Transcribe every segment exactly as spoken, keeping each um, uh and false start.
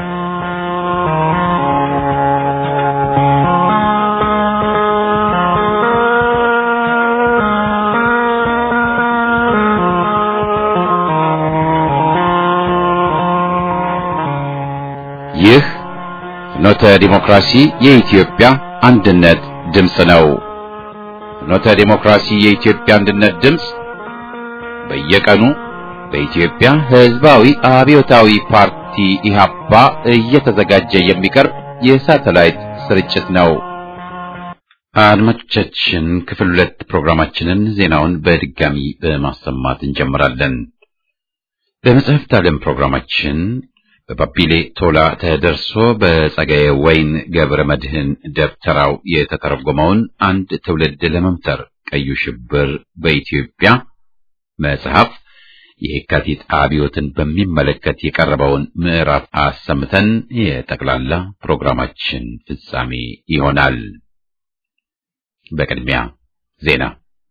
ይህ ፍኖተ ዲሞክራሲ የኢትዮጵያ አንድነት ድምጽ ነው። ፍኖተ ዲሞክራሲ የኢትዮጵያ አንድነት ድምጽ በየቀኑ በኢትዮጵያ ሕዝባዊ አብዮታዊ ፓርቲ ኢህአፓ እየተዘጋጀ የሚቀርብ የሳተላይት ስርጭት ነው። አድማጮቻችን፣ ክፍል ሁለት ፕሮግራማችንን ዜናውን በድጋሚ በማሰማት እንጀምራለን። በመጽሐፍት ዓለም ፕሮግራማችን በባቢሌ ቶላ ተደርሶ በጸጋዬ ወይን ገብረ መድህን ደብተራው የተተረጎመውን አንድ ትውልድ ለመምተር ቀዩ ሽብር በኢትዮጵያ መጽሐፍ የካቲት አብዮትን በሚመለከት የቀረበውን ምዕራፍ አሰምተን የጠቅላላ ፕሮግራማችን ፍጻሜ ይሆናል። በቅድሚያ ዜና።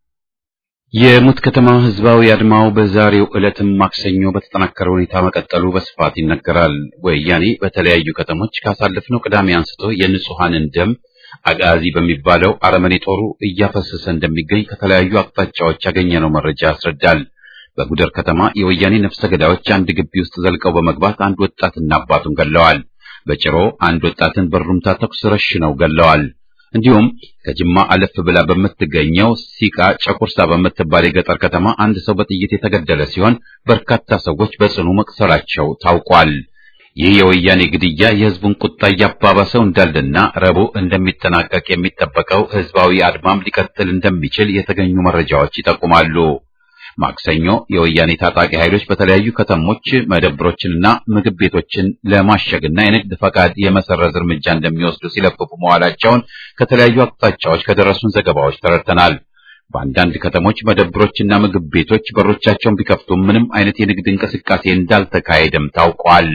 የሙት ከተማ ህዝባዊ አድማው በዛሬው ዕለትም ማክሰኞ በተጠናከረ ሁኔታ መቀጠሉ በስፋት ይነገራል። ወያኔ በተለያዩ ከተሞች ካሳለፍነው ቅዳሜ አንስቶ የንጹሃንን ደም አጋዚ በሚባለው አረመኔ ጦሩ እያፈሰሰ እንደሚገኝ ከተለያዩ አቅጣጫዎች ያገኘነው መረጃ ያስረዳል። በጉደር ከተማ የወያኔ ነፍሰ ገዳዮች አንድ ግቢ ውስጥ ዘልቀው በመግባት አንድ ወጣትና አባቱን ገለዋል። በጭሮ አንድ ወጣትን በሩምታ ተኩስ ረሽነው ገለዋል። እንዲሁም ከጅማ አለፍ ብላ በምትገኘው ሲቃ ጨቁርሳ በምትባል የገጠር ከተማ አንድ ሰው በጥይት የተገደለ ሲሆን በርካታ ሰዎች በጽኑ መቁሰላቸው ታውቋል። ይህ የወያኔ ግድያ የህዝቡን ቁጣ እያባባሰው እንዳለና ረቡዕ እንደሚጠናቀቅ የሚጠበቀው ህዝባዊ አድማም ሊቀጥል እንደሚችል የተገኙ መረጃዎች ይጠቁማሉ። ማክሰኞ የወያኔ ታጣቂ ኃይሎች በተለያዩ ከተሞች መደብሮችንና ምግብ ቤቶችን ለማሸግና የንግድ ፈቃድ የመሰረዝ እርምጃ እንደሚወስዱ ሲለፍፉ መዋላቸውን ከተለያዩ አቅጣጫዎች ከደረሱን ዘገባዎች ተረድተናል። በአንዳንድ ከተሞች መደብሮችና ምግብ ቤቶች በሮቻቸውን ቢከፍቱም ምንም አይነት የንግድ እንቅስቃሴ እንዳልተካሄደም ታውቋል።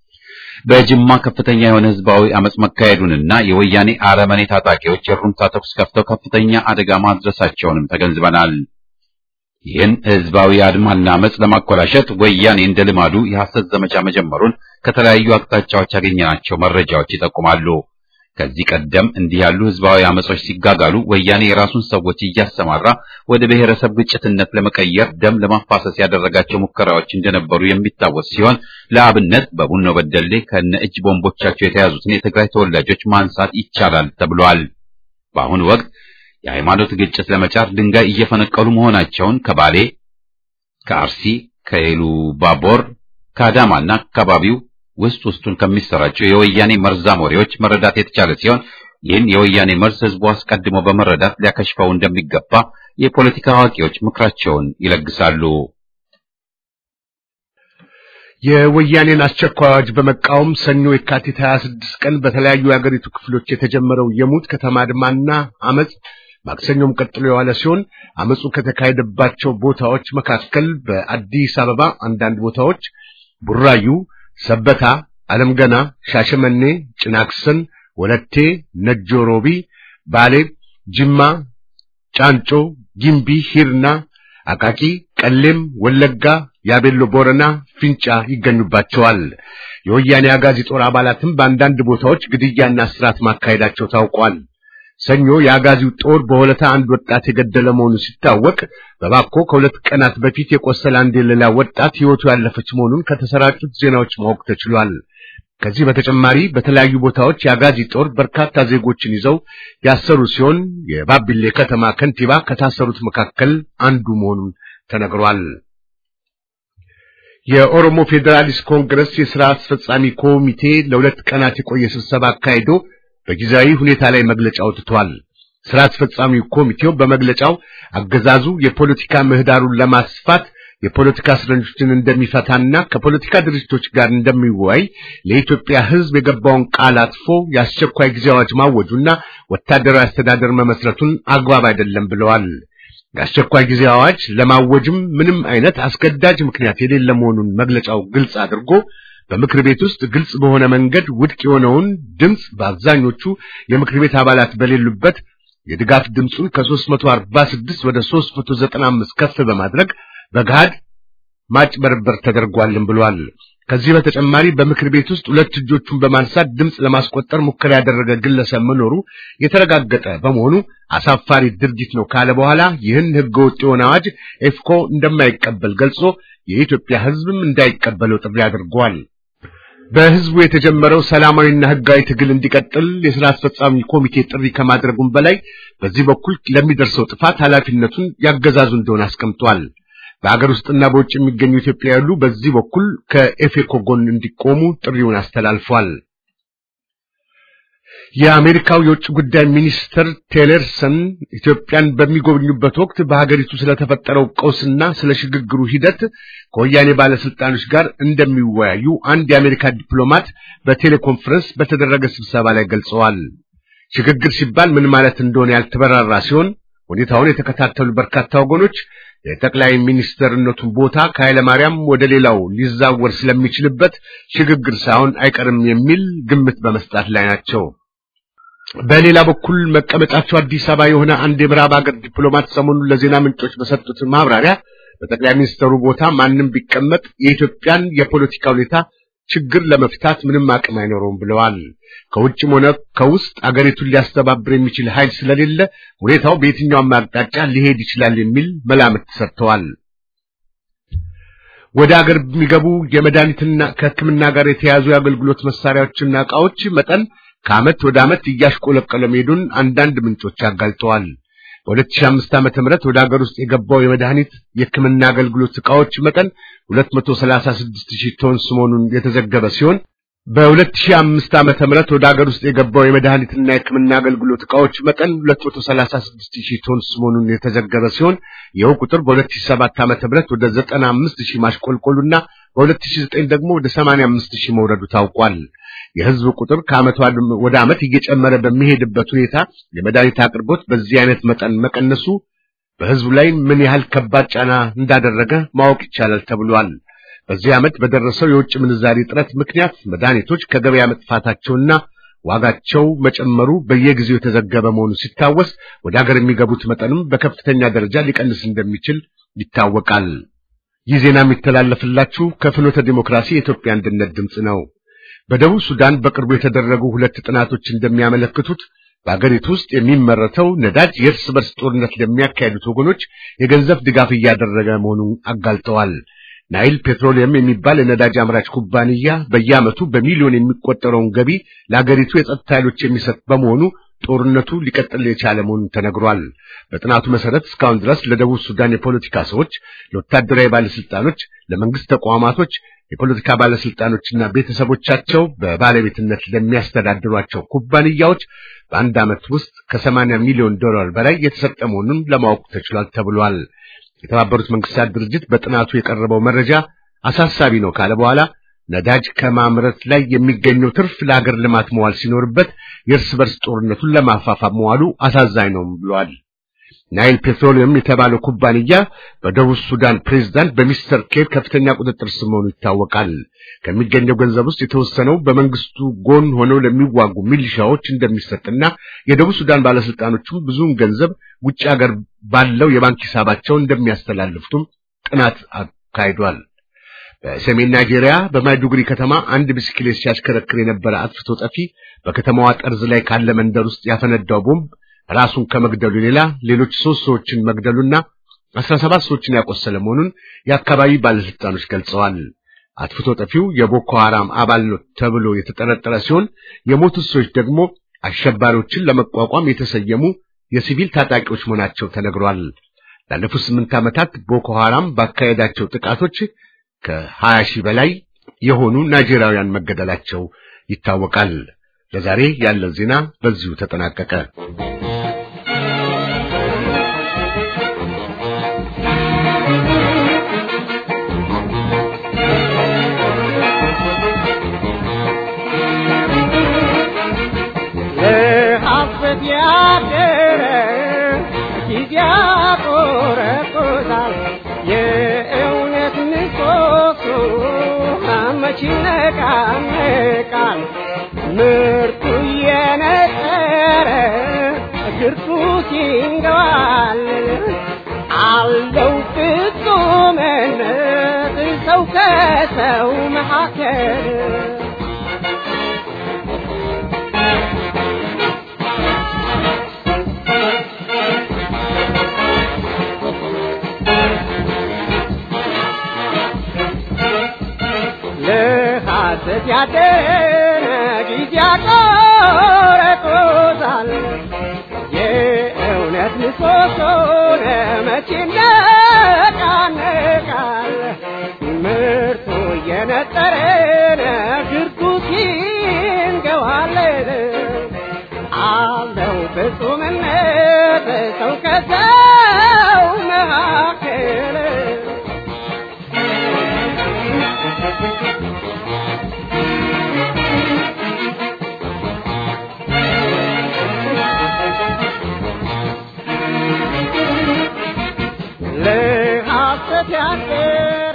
በጅማ ከፍተኛ የሆነ ህዝባዊ አመጽ መካሄዱንና የወያኔ አረመኔ ታጣቂዎች የሩምታ ተኩስ ከፍተው ከፍተኛ አደጋ ማድረሳቸውንም ተገንዝበናል። ይህን ህዝባዊ አድማና አመጽ ለማኮላሸት ወያኔ እንደ ልማዱ የሐሰት ዘመቻ መጀመሩን ከተለያዩ አቅጣጫዎች ያገኘናቸው መረጃዎች ይጠቁማሉ። ከዚህ ቀደም እንዲህ ያሉ ህዝባዊ አመጾች ሲጋጋሉ ወያኔ የራሱን ሰዎች እያሰማራ ወደ ብሔረሰብ ግጭትነት ለመቀየር ደም ለማፋሰስ ያደረጋቸው ሙከራዎች እንደነበሩ የሚታወስ ሲሆን ለአብነት በቡኖ በደሌ ከነ እጅ ቦምቦቻቸው የተያዙትን የትግራይ ተወላጆች ማንሳት ይቻላል ተብሏል። በአሁኑ ወቅት የሃይማኖት ግጭት ለመጫር ድንጋይ እየፈነቀሉ መሆናቸውን ከባሌ፣ ከአርሲ፣ ከኢሉ ባቦር፣ ከአዳማና አካባቢው ውስጥ ውስጡን ከሚሰራጩ የወያኔ መርዛም ወሬዎች መረዳት የተቻለ ሲሆን ይህን የወያኔ መርዝ ህዝቡ አስቀድሞ በመረዳት ሊያከሽፈው እንደሚገባ የፖለቲካ አዋቂዎች ምክራቸውን ይለግሳሉ። የወያኔን አስቸኳይ አዋጅ በመቃወም ሰኞ የካቲት ሃያ ስድስት ቀን በተለያዩ የአገሪቱ ክፍሎች የተጀመረው የሙት ከተማ አድማና አመጽ ማክሰኞም ቀጥሎ የዋለ ሲሆን አመጹ ከተካሄደባቸው ቦታዎች መካከል በአዲስ አበባ አንዳንድ ቦታዎች፣ ቡራዩ፣ ሰበታ፣ አለምገና፣ ሻሸመኔ፣ ጭናክሰን፣ ወለቴ፣ ነጆሮቢ፣ ባሌ፣ ጅማ፣ ጫንጮ፣ ጊምቢ፣ ሂርና፣ አቃቂ፣ ቀሌም፣ ወለጋ፣ ያቤሎ ቦረና፣ ፊንጫ ይገኙባቸዋል። የወያኔ አጋዚ ጦር አባላትም በአንዳንድ ቦታዎች ግድያና እስራት ማካሄዳቸው ታውቋል። ሰኞ የአጋዚው ጦር በሁለታ አንድ ወጣት የገደለ መሆኑ ሲታወቅ በባኮ ከሁለት ቀናት በፊት የቆሰለ አንድ ሌላ ወጣት ሕይወቱ ያለፈች መሆኑን ከተሰራጩት ዜናዎች ማወቅ ተችሏል። ከዚህ በተጨማሪ በተለያዩ ቦታዎች የአጋዚ ጦር በርካታ ዜጎችን ይዘው ያሰሩ ሲሆን የባቢሌ ከተማ ከንቲባ ከታሰሩት መካከል አንዱ መሆኑን ተነግሯል። የኦሮሞ ፌዴራሊስት ኮንግረስ የሥራ አስፈጻሚ ኮሚቴ ለሁለት ቀናት የቆየ ስብሰባ አካሂዶ በጊዜያዊ ሁኔታ ላይ መግለጫ አውጥቷል። ሥራ አስፈጻሚ ኮሚቴው በመግለጫው አገዛዙ የፖለቲካ ምህዳሩን ለማስፋት የፖለቲካ እስረኞችን እንደሚፈታና ከፖለቲካ ድርጅቶች ጋር እንደሚወያይ ለኢትዮጵያ ሕዝብ የገባውን ቃል አጥፎ የአስቸኳይ ጊዜ አዋጅ ማወጁና ወታደራዊ አስተዳደር መመስረቱን አግባብ አይደለም ብለዋል። የአስቸኳይ ጊዜ አዋጅ ለማወጅም ምንም አይነት አስገዳጅ ምክንያት የሌለ መሆኑን መግለጫው ግልጽ አድርጎ በምክር ቤት ውስጥ ግልጽ በሆነ መንገድ ውድቅ የሆነውን ድምጽ በአብዛኞቹ የምክር ቤት አባላት በሌሉበት የድጋፍ ድምጹን ከሦስት መቶ አርባ ስድስት ወደ ሦስት መቶ ዘጠና አምስት ከፍ በማድረግ በጋድ ማጭበርበር ተደርጓልም ብሏል። ከዚህ በተጨማሪ በምክር ቤት ውስጥ ሁለት እጆቹን በማንሳት ድምጽ ለማስቆጠር ሙከራ ያደረገ ግለሰብ መኖሩ የተረጋገጠ በመሆኑ አሳፋሪ ድርጊት ነው ካለ በኋላ ይህን ህገወጥ የሆነ አዋጅ ኤፍኮ እንደማይቀበል ገልጾ የኢትዮጵያ ህዝብም እንዳይቀበለው ጥሪ አድርጓል። በህዝቡ የተጀመረው ሰላማዊና ህጋዊ ትግል እንዲቀጥል የሥራ አስፈጻሚ ኮሚቴ ጥሪ ከማድረጉም በላይ በዚህ በኩል ለሚደርሰው ጥፋት ኃላፊነቱን ያገዛዙ እንደሆነ አስቀምጧል። በአገር ውስጥና በውጭ የሚገኙ ኢትዮጵያውያኑ በዚህ በኩል ከኤፌኮ ጎን እንዲቆሙ ጥሪውን አስተላልፏል። የአሜሪካው የውጭ ጉዳይ ሚኒስትር ቴለርሰን ኢትዮጵያን በሚጎበኙበት ወቅት በሀገሪቱ ስለተፈጠረው ቀውስና ስለ ሽግግሩ ሂደት ከወያኔ ባለስልጣኖች ጋር እንደሚወያዩ አንድ የአሜሪካ ዲፕሎማት በቴሌኮንፈረንስ በተደረገ ስብሰባ ላይ ገልጸዋል። ሽግግር ሲባል ምን ማለት እንደሆነ ያልተበራራ ሲሆን ሁኔታውን የተከታተሉ በርካታ ወገኖች የጠቅላይ ሚኒስትርነቱን ቦታ ከኃይለ ማርያም ወደ ሌላው ሊዛወር ስለሚችልበት ሽግግር ሳይሆን አይቀርም የሚል ግምት በመስጠት ላይ ናቸው። በሌላ በኩል መቀመጫቸው አዲስ አበባ የሆነ አንድ የምዕራብ ሀገር ዲፕሎማት ሰሞኑን ለዜና ምንጮች በሰጡት ማብራሪያ በጠቅላይ ሚኒስትሩ ቦታ ማንም ቢቀመጥ የኢትዮጵያን የፖለቲካ ሁኔታ ችግር ለመፍታት ምንም አቅም አይኖርም ብለዋል። ከውጭም ሆነ ከውስጥ አገሪቱን ሊያስተባብር የሚችል ኃይል ስለሌለ ሁኔታው በየትኛውም አቅጣጫ ሊሄድ ይችላል የሚል መላምት ሰጥተዋል። ወደ አገር የሚገቡ የመድኃኒትና ከሕክምና ጋር የተያያዙ የአገልግሎት መሳሪያዎችና ዕቃዎች መጠን ከዓመት ወደ ዓመት እያሽቆለቆለ መሄዱን አንዳንድ ምንጮች አጋልጠዋል። በሁለት ሺህ አምስት ዓመተ ምህረት ወደ አገር ውስጥ የገባው የመድኃኒት የሕክምና አገልግሎት ዕቃዎች መጠን ሁለት መቶ ሰላሳ ስድስት ሺህ ቶን መሆኑን የተዘገበ ሲሆን በሁለት ሺህ አምስት ዓመተ ምህረት ወደ አገር ውስጥ የገባው የመድኃኒትና የሕክምና አገልግሎት ዕቃዎች መጠን ሁለት መቶ ሰላሳ ስድስት ሺህ ቶን መሆኑን የተዘገበ ሲሆን ይኸው ቁጥር በሁለት ሺህ ሰባት ዓመተ ምህረት ወደ ዘጠና አምስት ሺህ ማሽቆልቆሉና በሁለት ሺህ ዘጠኝ ደግሞ ወደ ሰማንያ አምስት ሺህ መውረዱ ታውቋል። የህዝብ ቁጥር ከዓመት ወደ ዓመት እየጨመረ በሚሄድበት ሁኔታ የመድኃኒት አቅርቦት በዚህ አይነት መጠን መቀነሱ በህዝቡ ላይ ምን ያህል ከባድ ጫና እንዳደረገ ማወቅ ይቻላል ተብሏል። በዚህ ዓመት በደረሰው የውጭ ምንዛሪ እጥረት ምክንያት መድኃኒቶች ከገበያ መጥፋታቸውና ዋጋቸው መጨመሩ በየጊዜው የተዘገበ መሆኑ ሲታወስ ወደ ሀገር የሚገቡት መጠንም በከፍተኛ ደረጃ ሊቀንስ እንደሚችል ይታወቃል። ይህ ዜና የሚተላለፍላችሁ ከፍኖተ ዲሞክራሲ የኢትዮጵያ አንድነት ድምጽ ነው። በደቡብ ሱዳን በቅርቡ የተደረጉ ሁለት ጥናቶች እንደሚያመለክቱት በአገሪቱ ውስጥ የሚመረተው ነዳጅ የእርስ በርስ ጦርነት ለሚያካሂዱት ወገኖች የገንዘብ ድጋፍ እያደረገ መሆኑን አጋልጠዋል። ናይል ፔትሮሊየም የሚባል የነዳጅ አምራች ኩባንያ በየዓመቱ በሚሊዮን የሚቆጠረውን ገቢ ለአገሪቱ የጸጥታ ኃይሎች የሚሰጥ በመሆኑ ጦርነቱ ሊቀጥል የቻለ መሆኑን ተነግሯል። በጥናቱ መሰረት እስካሁን ድረስ ለደቡብ ሱዳን የፖለቲካ ሰዎች፣ ለወታደራዊ ባለስልጣኖች፣ ለመንግስት ተቋማቶች፣ የፖለቲካ ባለስልጣኖችና ቤተሰቦቻቸው በባለቤትነት ለሚያስተዳድሯቸው ኩባንያዎች በአንድ ዓመት ውስጥ ከሰማንያ ሚሊዮን ዶላር በላይ የተሰጠ መሆኑን ለማወቅ ተችሏል ተብሏል። የተባበሩት መንግስታት ድርጅት በጥናቱ የቀረበው መረጃ አሳሳቢ ነው ካለ በኋላ ነዳጅ ከማምረት ላይ የሚገኘው ትርፍ ለሀገር ልማት መዋል ሲኖርበት የእርስ በርስ ጦርነቱን ለማፋፋም መዋሉ አሳዛኝ ነው ብሏል። ናይል ፔትሮሊየም የተባለው ኩባንያ በደቡብ ሱዳን ፕሬዝዳንት በሚስተር ኬር ከፍተኛ ቁጥጥር ስር መሆኑ ይታወቃል። ከሚገኘው ገንዘብ ውስጥ የተወሰነው በመንግስቱ ጎን ሆነው ለሚዋጉ ሚሊሻዎች እንደሚሰጥና የደቡብ ሱዳን ባለስልጣኖችም ብዙውን ገንዘብ ውጭ ሀገር ባለው የባንክ ሂሳባቸው እንደሚያስተላልፉም ጥናት አካሂዷል። በሰሜን ናይጄሪያ በማይዱጉሪ ከተማ አንድ ብስክሌት ሲያሽከረክር የነበረ አጥፍቶ ጠፊ በከተማዋ ጠርዝ ላይ ካለ መንደር ውስጥ ያፈነዳው ቦምብ ራሱን ከመግደሉ ሌላ ሌሎች ሶስት ሰዎችን መግደሉና አስራ ሰባት ሰዎችን ያቆሰለ መሆኑን የአካባቢ ባለስልጣኖች ገልጸዋል። አጥፍቶ ጠፊው የቦኮ ሐራም አባል ነው ተብሎ የተጠረጠረ ሲሆን የሞቱት ሰዎች ደግሞ አሸባሪዎችን ለመቋቋም የተሰየሙ የሲቪል ታጣቂዎች መሆናቸው ተነግሯል። ላለፉት ስምንት ዓመታት ቦኮ ሐራም ባካሄዳቸው ጥቃቶች ከሀያ ሺህ በላይ የሆኑ ናይጄሪያውያን መገደላቸው ይታወቃል። ለዛሬ ያለን ዜና በዚሁ ተጠናቀቀ። ምርቱ የነጠረ ግርቱ ሲንገዋል አለው ፍጹምነት ሰው ከሰው መካከል ለሐሰት ያደረ ጊዜ ያቆረጦታል የእውነት ምሰሶ መቼ ይነቃነቃል ምርቱ እየነጠረ ግርጉት ይንገዋል አለው ፍጹምነት ሰው ከሰው መካከል ለሐሰት ያደረ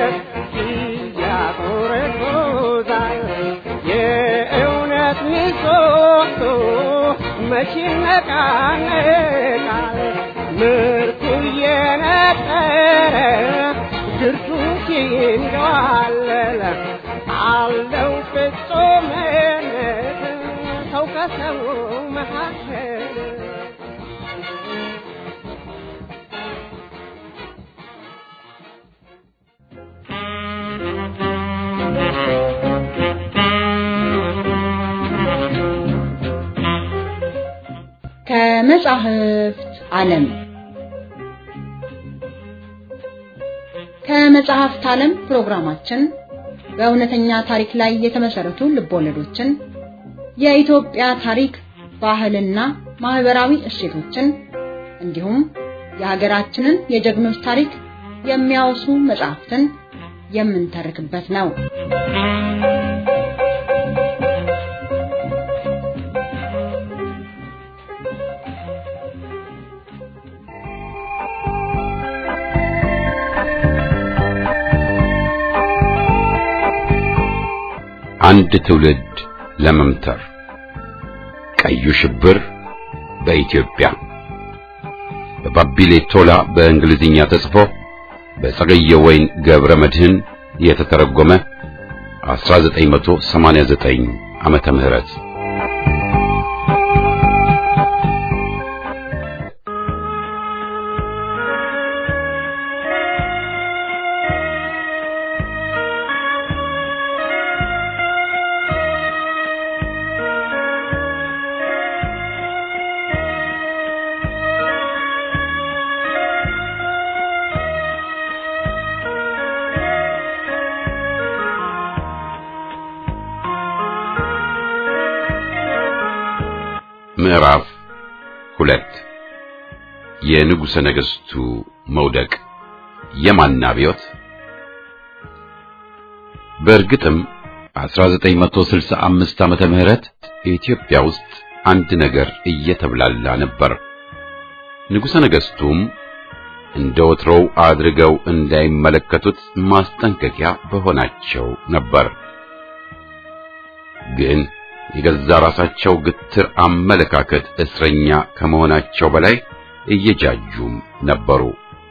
ያቆረጦታል የእውነት ምሰሶ መቼ ይነቃነቃል ምርቱ እየነጠረ ግርዱት ይንገዋል አለው ፍጹምነት ሰው ከሰው መካከል ከመጻሕፍት ዓለም ከመጻሕፍት ዓለም ፕሮግራማችን በእውነተኛ ታሪክ ላይ የተመሰረቱ ልቦለዶችን የኢትዮጵያ ታሪክ ባህልና ማህበራዊ እሴቶችን እንዲሁም የሀገራችንን የጀግኖች ታሪክ የሚያወሱ መጻሕፍትን የምንተርክበት ነው። አንድ ትውልድ ለመምተር ቀዩ ሽብር በኢትዮጵያ በባቢሌ ቶላ በእንግሊዝኛ ተጽፎ በጸገየ ወይን ገብረ መድህን የተተረጎመ አስራ ዘጠኝ መቶ ሰማንያ ዘጠኝ ዓመተ ምህረት ምዕራፍ ሁለት የንጉሠ ነገሥቱ መውደቅ የማን አብዮት። በእርግጥም አስራ ዘጠኝ መቶ ስልሳ አምስት ዓመተ ምህረት ኢትዮጵያ ውስጥ አንድ ነገር እየተብላላ ነበር። ንጉሠ ነገሥቱም እንደ ወትሮው አድርገው እንዳይመለከቱት ማስጠንቀቂያ በሆናቸው ነበር። ግን የገዛ ራሳቸው ግትር አመለካከት እስረኛ ከመሆናቸው በላይ እየጃጁም ነበሩ።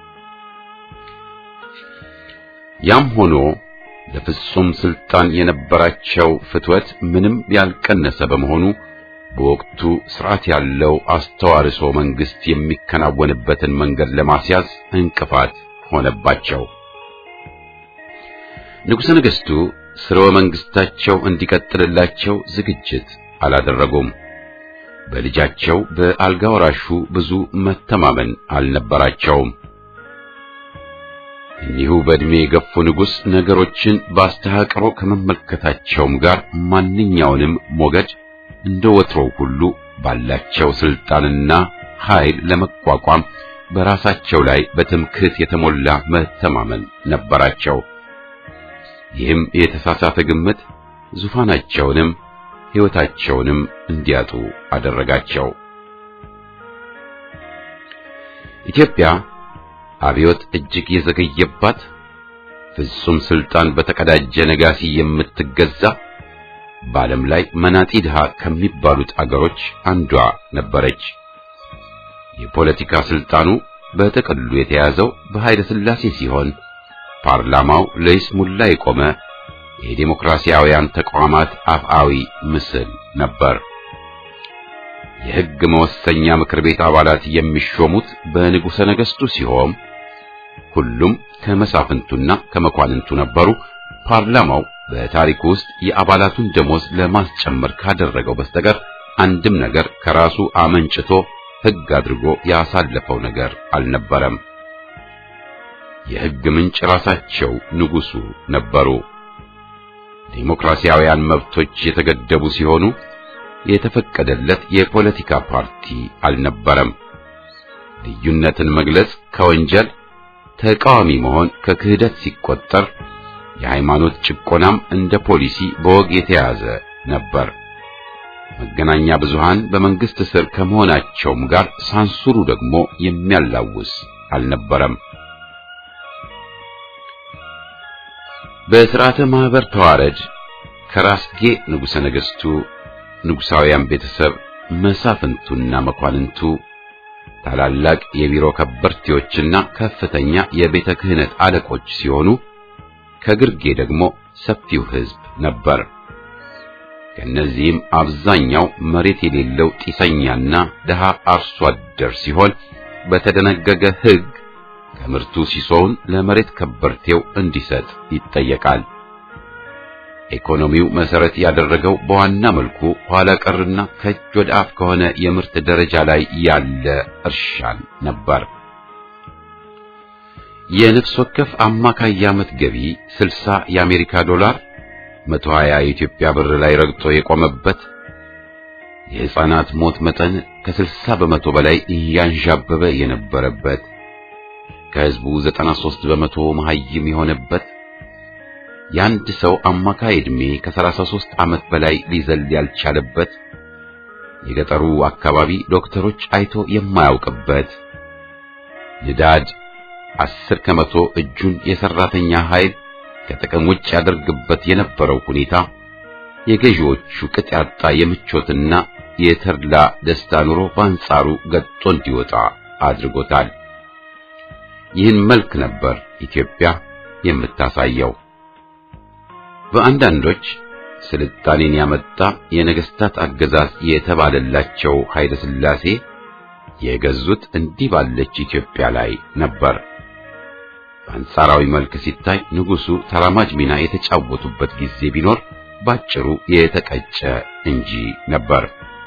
ያም ሆኖ ለፍጹም ስልጣን የነበራቸው ፍትወት ምንም ያልቀነሰ በመሆኑ በወቅቱ ስርዓት ያለው አስተዋርሶ መንግስት የሚከናወንበትን መንገድ ለማስያዝ እንቅፋት ሆነባቸው። ንጉሠ ነገሥቱ ስርወ መንግስታቸው እንዲቀጥልላቸው ዝግጅት አላደረጉም። በልጃቸው በአልጋ ወራሹ ብዙ መተማመን አልነበራቸውም። እኒሁ በእድሜ የገፉ ንጉሥ ነገሮችን በአስተሃቅሮ ከመመልከታቸውም ጋር ማንኛውንም ሞገድ እንደ ወትሮው ሁሉ ባላቸው ስልጣንና ኃይል ለመቋቋም በራሳቸው ላይ በትምክህት የተሞላ መተማመን ነበራቸው። ይህም የተሳሳተ ግምት ዙፋናቸውንም ሕይወታቸውንም እንዲያጡ አደረጋቸው። ኢትዮጵያ አብዮት እጅግ የዘገየባት ፍጹም ስልጣን በተቀዳጀ ነጋሲ የምትገዛ በዓለም ላይ መናጢ ድሃ ከሚባሉት አገሮች አንዷ ነበረች። የፖለቲካ ስልጣኑ በጥቅሉ የተያዘው በኃይለ ሥላሴ ሲሆን ፓርላማው ለይስሙላ የቆመ የዲሞክራሲያውያን ተቋማት አፍአዊ ምስል ነበር። የሕግ መወሰኛ ምክር ቤት አባላት የሚሾሙት በንጉሠ ነገሥቱ ሲሆን ሁሉም ከመሳፍንቱና ከመኳንንቱ ነበሩ። ፓርላማው በታሪክ ውስጥ የአባላቱን ደሞዝ ለማስጨመር ካደረገው በስተቀር አንድም ነገር ከራሱ አመንጭቶ ሕግ አድርጎ ያሳለፈው ነገር አልነበረም። የሕግ ምንጭ ራሳቸው ንጉሱ ነበሩ። ዲሞክራሲያውያን መብቶች የተገደቡ ሲሆኑ የተፈቀደለት የፖለቲካ ፓርቲ አልነበረም። ልዩነትን መግለጽ ከወንጀል፣ ተቃዋሚ መሆን ከክህደት ሲቆጠር የሃይማኖት ጭቆናም እንደ ፖሊሲ በወግ የተያዘ ነበር። መገናኛ ብዙሃን በመንግስት ስር ከመሆናቸውም ጋር ሳንሱሩ ደግሞ የሚያላውስ አልነበረም። በሥርዓተ ማህበር ተዋረድ ከራስጌ ንጉሠ ነገሥቱ፣ ንጉሳውያን ቤተሰብ፣ መሳፍንቱና መኳንንቱ፣ ታላላቅ የቢሮ ከበርቴዎችና ከፍተኛ የቤተ ክህነት አለቆች ሲሆኑ ከግርጌ ደግሞ ሰፊው ሕዝብ ነበር። ከነዚህም አብዛኛው መሬት የሌለው ጢሰኛና ደሃ አርሶ አደር ሲሆን በተደነገገ ሕግ ከምርቱ ሲሶውን ለመሬት ከበርቴው እንዲሰጥ ይጠየቃል። ኢኮኖሚው መሰረት ያደረገው በዋና መልኩ ኋላ ቀርና ከእጅ ወደ አፍ ከሆነ የምርት ደረጃ ላይ ያለ እርሻን ነበር። የነፍስ ወከፍ አማካይ የዓመት ገቢ ስልሳ የአሜሪካ ዶላር መቶ ሀያ የኢትዮጵያ ብር ላይ ረግጦ የቆመበት፣ የሕፃናት ሞት መጠን ከስልሳ በመቶ በላይ እያንዣበበ የነበረበት፣ ከሕዝቡ ዘጠና ሦስት በመቶ መሐይም የሆነበት፣ የአንድ ሰው አማካይ ዕድሜ ከሰላሳ ሦስት ዓመት በላይ ሊዘል ያልቻለበት፣ የገጠሩ አካባቢ ዶክተሮች አይቶ የማያውቅበት፣ ንዳድ አስር ከመቶ እጁን የሰራተኛ ኃይል ከጥቅም ውጭ ያደርግበት የነበረው ሁኔታ የገዢዎቹ ቅጥ ያጣ የምቾትና የተድላ ደስታ ኑሮ በአንጻሩ ገጦ እንዲወጣ አድርጎታል። ይህን መልክ ነበር ኢትዮጵያ የምታሳየው። በአንዳንዶች ስልጣኔን ያመጣ የነገስታት አገዛዝ የተባለላቸው ኃይለ ሥላሴ የገዙት እንዲህ ባለች ኢትዮጵያ ላይ ነበር። በአንጻራዊ መልክ ሲታይ ንጉሱ ተራማጅ ሚና የተጫወቱበት ጊዜ ቢኖር ባጭሩ የተቀጨ እንጂ ነበር።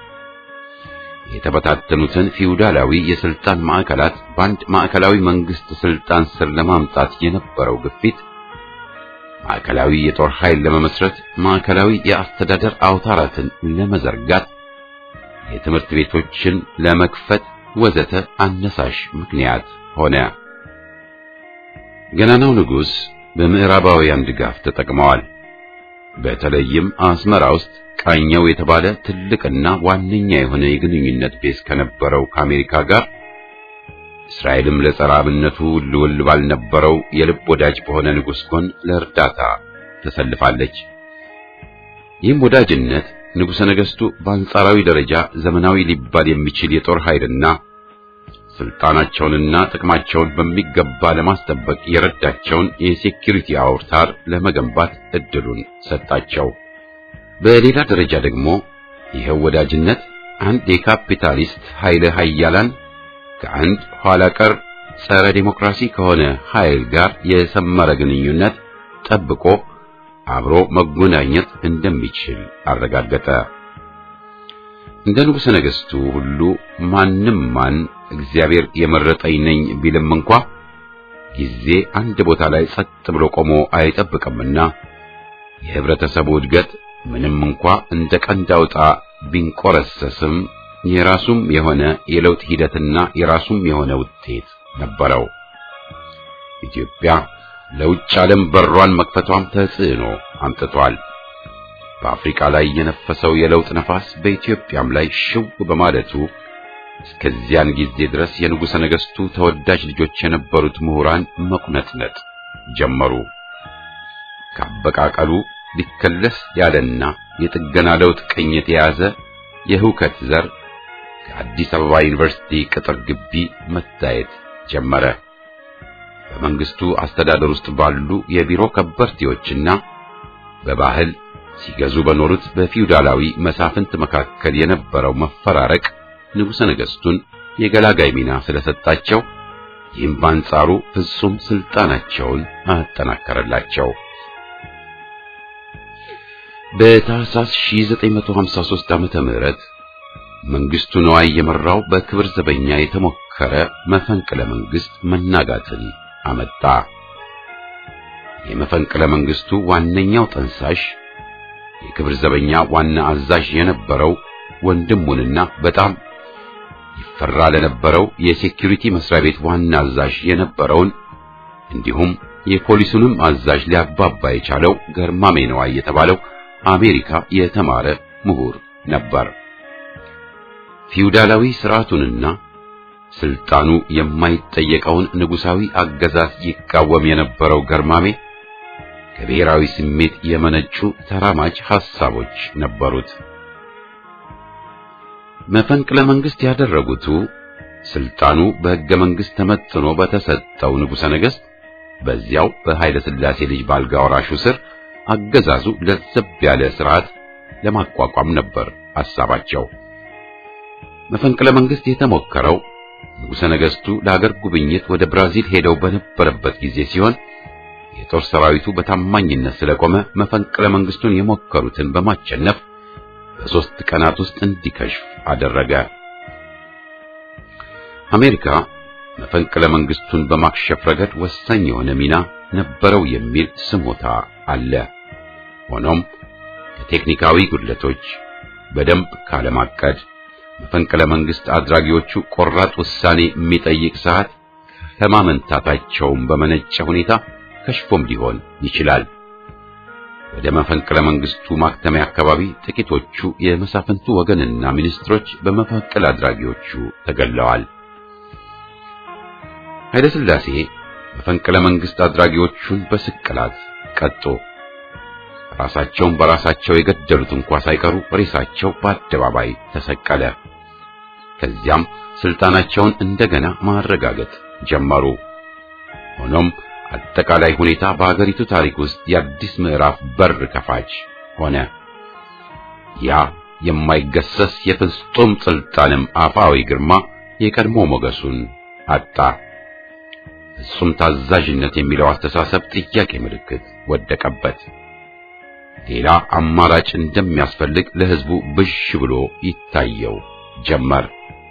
የተበታተኑትን ፊውዳላዊ የስልጣን ማዕከላት በአንድ ማዕከላዊ መንግስት ስልጣን ስር ለማምጣት የነበረው ግፊት፣ ማዕከላዊ የጦር ኃይል ለመመስረት፣ ማዕከላዊ የአስተዳደር አውታራትን ለመዘርጋት፣ የትምህርት ቤቶችን ለመክፈት ወዘተ አነሳሽ ምክንያት ሆነ። ገናናው ንጉስ በምዕራባውያን ድጋፍ ተጠቅመዋል። በተለይም አስመራ ውስጥ ቃኘው የተባለ ትልቅና ዋነኛ የሆነ የግንኙነት ቤዝ ከነበረው ከአሜሪካ ጋር እስራኤልም ለጸረ አብነቱ ልውል ባልነበረው የልብ ወዳጅ በሆነ ንጉስ ጎን ለእርዳታ ተሰልፋለች። ይህም ወዳጅነት ንጉሠ ነገሥቱ በአንጻራዊ ደረጃ ዘመናዊ ሊባል የሚችል የጦር ኃይልና ስልጣናቸውንና ጥቅማቸውን በሚገባ ለማስጠበቅ የረዳቸውን የሴኩሪቲ አውታር ለመገንባት እድሉን ሰጣቸው። በሌላ ደረጃ ደግሞ ይሄው ወዳጅነት አንድ የካፒታሊስት ኃይለ ኃያላን ከአንድ ኋላ ቀር ጸረ ዲሞክራሲ ከሆነ ኃይል ጋር የሰመረ ግንኙነት ጠብቆ አብሮ መጎናኘት እንደሚችል አረጋገጠ። እንደ ንጉሠ ነገሥቱ ሁሉ ማንም ማን እግዚአብሔር የመረጠኝ ነኝ ቢልም እንኳ ጊዜ አንድ ቦታ ላይ ጸጥ ብሎ ቆሞ አይጠብቅምና የህብረተሰቡ እድገት ምንም እንኳ እንደ ቀንድ አውጣ ቢንቆረሰስም የራሱም የሆነ የለውጥ ሂደትና የራሱም የሆነ ውጤት ነበረው። ኢትዮጵያ ለውጭ ዓለም በሯን መክፈቷም ተጽዕኖ አምጥቷል። በአፍሪካ ላይ የነፈሰው የለውጥ ነፋስ በኢትዮጵያም ላይ ሽው በማለቱ እስከዚያን ጊዜ ድረስ የንጉሠ ነገሥቱ ተወዳጅ ልጆች የነበሩት ምሁራን መቁነጥነጥ ጀመሩ። ካበቃቀሉ ሊከለስ ያለና የጥገና ለውጥ ቅኝት የያዘ የሁከት ዘር ከአዲስ አበባ ዩኒቨርሲቲ ቅጥር ግቢ መታየት ጀመረ። በመንግስቱ አስተዳደር ውስጥ ባሉ የቢሮ ከበርቴዎችና በባህል ሲገዙ በኖሩት በፊውዳላዊ መሳፍንት መካከል የነበረው መፈራረቅ ንጉሠ ነገሥቱን የገላጋይ ሚና ስለሰጣቸው ይህም በአንጻሩ ፍጹም ስልጣናቸውን አጠናከረላቸው። በታህሳስ ሺህ ዘጠኝ መቶ ሀምሳ ሦስት ዓመተ ምህረት መንግስቱ ነዋይ የመራው በክብር ዘበኛ የተሞከረ መፈንቅለ መንግስት መናጋትን አመጣ። የመፈንቅለ መንግስቱ ዋነኛው ጠንሳሽ የክብር ዘበኛ ዋና አዛዥ የነበረው ወንድሙንና በጣም ይፈራ ለነበረው የሴኩሪቲ መስሪያ ቤት ዋና አዛዥ የነበረውን እንዲሁም የፖሊሱንም አዛዥ ሊያግባባ የቻለው ገርማሜ ነዋይ የተባለው አሜሪካ የተማረ ምሁር ነበር። ፊውዳላዊ ስርዓቱንና ስልጣኑ የማይጠየቀውን ንጉሳዊ አገዛዝ ይቃወም የነበረው ገርማሜ ከብሔራዊ ስሜት የመነጩ ተራማጅ ሐሳቦች ነበሩት። መፈንቅለ መንግስት ያደረጉት ስልጣኑ በሕገ መንግስት ተመጥኖ በተሰጠው ንጉሠ ነገሥት በዚያው በኃይለ ሥላሴ ልጅ ባልጋ ወራሹ ስር አገዛዙ ለዘብ ያለ ስርዓት ለማቋቋም ነበር ሐሳባቸው። መፈንቅለ መንግስት የተሞከረው ንጉሠ ነገሥቱ ለሀገር ጉብኝት ወደ ብራዚል ሄደው በነበረበት ጊዜ ሲሆን የጦር ሰራዊቱ በታማኝነት ስለቆመ መፈንቅለ መንግስቱን የሞከሩትን በማቸነፍ በሦስት ቀናት ውስጥ እንዲከሽፍ አደረገ። አሜሪካ መፈንቅለ መንግስቱን በማክሸፍ ረገድ ወሳኝ የሆነ ሚና ነበረው የሚል ስሞታ አለ። ሆኖም ከቴክኒካዊ ጉድለቶች፣ በደንብ ካለማቀድ፣ መፈንቅለ መንግስት አድራጊዎቹ ቆራጥ ውሳኔ የሚጠይቅ ሰዓት ከማመንታታቸውም በመነጨ ሁኔታ ከሽፎም ሊሆን ይችላል። ወደ መፈንቅለ መንግስቱ ማክተሚያ አካባቢ ጥቂቶቹ የመሳፍንቱ ወገንና ሚኒስትሮች በመፈንቅለ አድራጊዎቹ ተገለዋል። ኃይለ ሥላሴ መፈንቅለ መንግስት አድራጊዎቹን በስቅላት ቀጡ። ራሳቸውን በራሳቸው የገደሉት እንኳን ሳይቀሩ ሬሳቸው በአደባባይ ተሰቀለ። ከዚያም ስልጣናቸውን እንደገና ማረጋገጥ ጀመሩ። ሆኖም አጠቃላይ ሁኔታ በአገሪቱ ታሪክ ውስጥ የአዲስ ምዕራፍ በር ከፋች ሆነ። ያ የማይገሰስ የፍጹም ስልጣንም አፋዊ ግርማ የቀድሞ ሞገሱን አጣ። ፍጹም ታዛዥነት የሚለው አስተሳሰብ ጥያቄ ምልክት ወደቀበት። ሌላ አማራጭ እንደሚያስፈልግ ለሕዝቡ ብዥ ብሎ ይታየው ጀመር።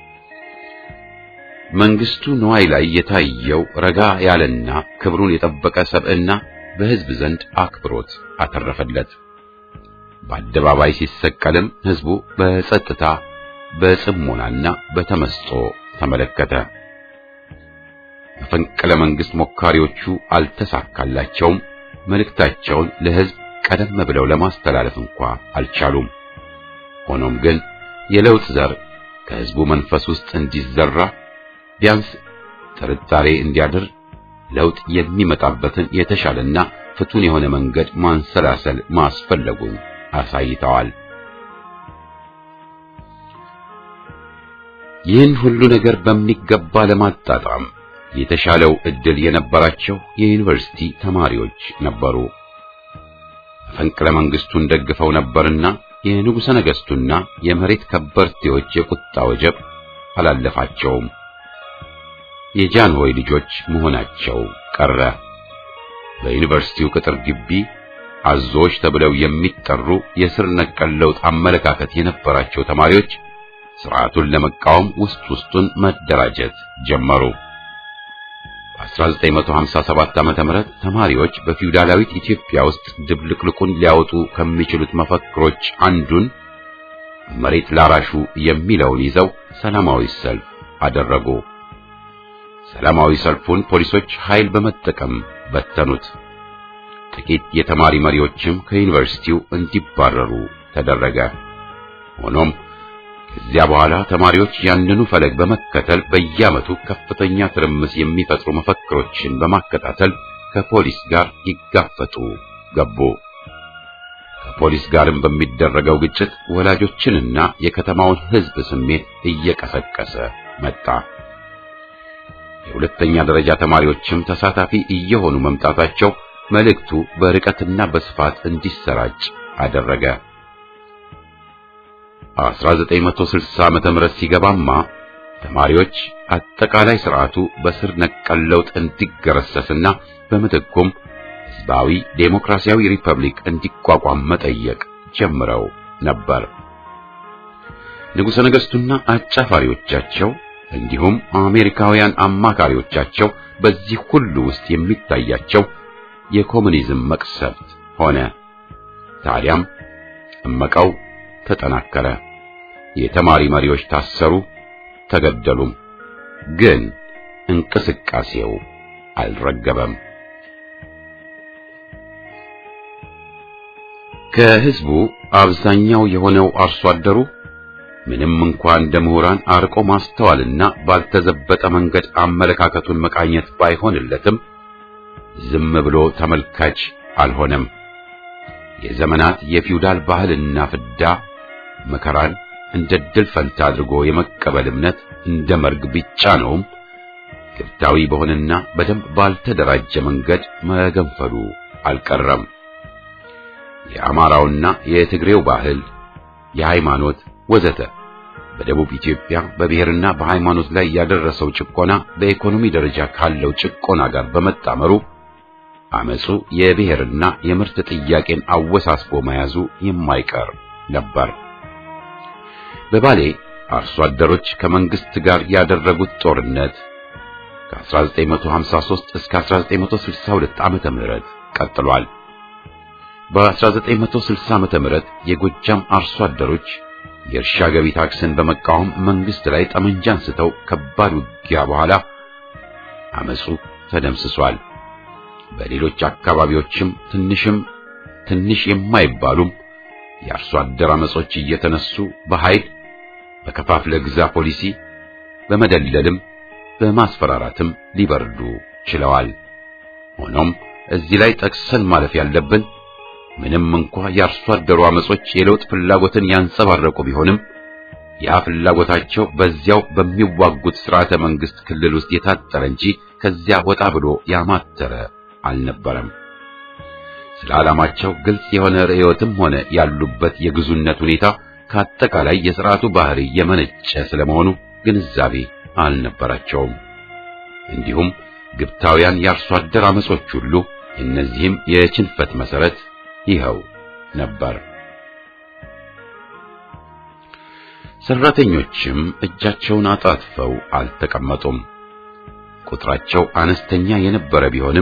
መንግስቱ ነዋይ ላይ የታየው ረጋ ያለና ክብሩን የጠበቀ ሰብዕና በሕዝብ ዘንድ አክብሮት አተረፈለት። በአደባባይ ሲሰቀልም ሕዝቡ በጸጥታ በጽሞናና በተመስጦ ተመለከተ። መፈንቅለ መንግስት ሞካሪዎቹ አልተሳካላቸውም። መልእክታቸውን ለሕዝብ ቀደም ብለው ለማስተላለፍ እንኳን አልቻሉም። ሆኖም ግን የለውጥ ዘር ከሕዝቡ መንፈስ ውስጥ እንዲዘራ ቢያንስ ጥርጣሬ እንዲያድር ለውጥ የሚመጣበትን የተሻለና ፍቱን የሆነ መንገድ ማንሰላሰል ማስፈለጉን አሳይተዋል። ይህን ሁሉ ነገር በሚገባ ለማጣጣም የተሻለው ዕድል የነበራቸው የዩኒቨርሲቲ ተማሪዎች ነበሩ። መፈንቅለ መንግስቱን ደግፈው ነበርና የንጉሠ ነገሥቱና የመሬት ከበርቴዎች የቁጣ ወጀብ አላለፋቸውም። የጃንሆይ ልጆች መሆናቸው ቀረ። በዩኒቨርሲቲው ቅጥር ግቢ አዞዎች ተብለው የሚጠሩ የስር ነቀል ለውጥ አመለካከት የነበራቸው ተማሪዎች ስርዓቱን ለመቃወም ውስጥ ውስጡን መደራጀት ጀመሩ። በአስራ ዘጠኝ መቶ ሀምሳ ሰባት ዓመተ ምህረት ተማሪዎች በፊውዳላዊት ኢትዮጵያ ውስጥ ድብልቅልቁን ሊያወጡ ከሚችሉት መፈክሮች አንዱን መሬት ላራሹ የሚለውን ይዘው ሰላማዊ ሰልፍ አደረጉ። ሰላማዊ ሰልፉን ፖሊሶች ኃይል በመጠቀም በተኑት። ጥቂት የተማሪ መሪዎችም ከዩኒቨርሲቲው እንዲባረሩ ተደረገ። ሆኖም ከዚያ በኋላ ተማሪዎች ያንኑ ፈለግ በመከተል በየዓመቱ ከፍተኛ ትርምስ የሚፈጥሩ መፈክሮችን በማከታተል ከፖሊስ ጋር ይጋፈጡ ገቡ። ከፖሊስ ጋርም በሚደረገው ግጭት ወላጆችንና የከተማውን ሕዝብ ስሜት እየቀሰቀሰ መጣ። የሁለተኛ ደረጃ ተማሪዎችም ተሳታፊ እየሆኑ መምጣታቸው መልእክቱ በርቀትና በስፋት እንዲሰራጭ አደረገ። አስራ ዘጠኝ መቶ ስልሳ ዓመተ ምህረት ሲገባማ ተማሪዎች አጠቃላይ ስርዓቱ በስር ነቀል ለውጥ እንዲገረሰስና በምትኩም ሕዝባዊ ዴሞክራሲያዊ ሪፐብሊክ እንዲቋቋም መጠየቅ ጀምረው ነበር። ንጉሠ ነገሥቱና አጫፋሪዎቻቸው እንዲሁም አሜሪካውያን አማካሪዎቻቸው በዚህ ሁሉ ውስጥ የሚታያቸው የኮሙኒዝም መቅሰፍት ሆነ። ታዲያም እመቃው ተጠናከረ። የተማሪ መሪዎች ታሰሩ፣ ተገደሉም። ግን እንቅስቃሴው አልረገበም። ከህዝቡ አብዛኛው የሆነው አርሶ አደሩ ምንም እንኳን እንደ ምሁራን አርቆ ማስተዋልና ባልተዘበጠ መንገድ አመለካከቱን መቃኘት ባይሆንለትም ዝም ብሎ ተመልካች አልሆነም። የዘመናት የፊውዳል ባህልና ፍዳ መከራን እንደ ድል ፈንታ አድርጎ የመቀበል እምነት እንደ መርግ ቢጫነውም ግብታዊ በሆነና በደንብ ባልተደራጀ መንገድ መገንፈሉ አልቀረም። የአማራውና የትግሬው ባህል፣ የሃይማኖት ወዘተ በደቡብ ኢትዮጵያ በብሔርና በሃይማኖት ላይ ያደረሰው ጭቆና በኢኮኖሚ ደረጃ ካለው ጭቆና ጋር በመጣመሩ አመጹ የብሔርና የምርት ጥያቄን አወሳስቦ መያዙ የማይቀር ነበር። በባሌ አርሶ አደሮች ከመንግስት ጋር ያደረጉት ጦርነት ከ1953 እስከ አስራ ዘጠኝ መቶ ስልሳ ሁለት ዓመተ ምህረት ቀጥሏል። በ1960 ዓመተ ምህረት የጎጃም አርሶ አደሮች የእርሻ ገቢ ታክስን በመቃወም መንግስት ላይ ጠመንጃ አንስተው ከባድ ውጊያ በኋላ አመጹ ተደምስሷል። በሌሎች አካባቢዎችም ትንሽም ትንሽ የማይባሉም የአርሶ አደር አመጾች እየተነሱ በኃይል በከፋፍለ ግዛ ፖሊሲ በመደለልም በማስፈራራትም ሊበርዱ ችለዋል። ሆኖም እዚህ ላይ ጠቅሰን ማለፍ ያለብን ምንም እንኳ የአርሶ አደሩ አመጾች የለውጥ ፍላጎትን ያንጸባረቁ ቢሆንም ያ ፍላጎታቸው በዚያው በሚዋጉት ስርዓተ መንግስት ክልል ውስጥ የታጠረ እንጂ ከዚያ ወጣ ብሎ ያማተረ አልነበረም። ስለ ዓላማቸው ግልጽ የሆነ ርዕዮትም ሆነ ያሉበት የግዙነት ሁኔታ ከአጠቃላይ የሥርዓቱ ባህሪ የመነጨ ስለመሆኑ ግንዛቤ አልነበራቸውም። እንዲሁም ግብታውያን የአርሶ አደር አመጾች ሁሉ እነዚህም የችንፈት መሰረት ይኸው ነበር። ሰራተኞችም እጃቸውን አጣጥፈው አልተቀመጡም። ቁጥራቸው አነስተኛ የነበረ ቢሆንም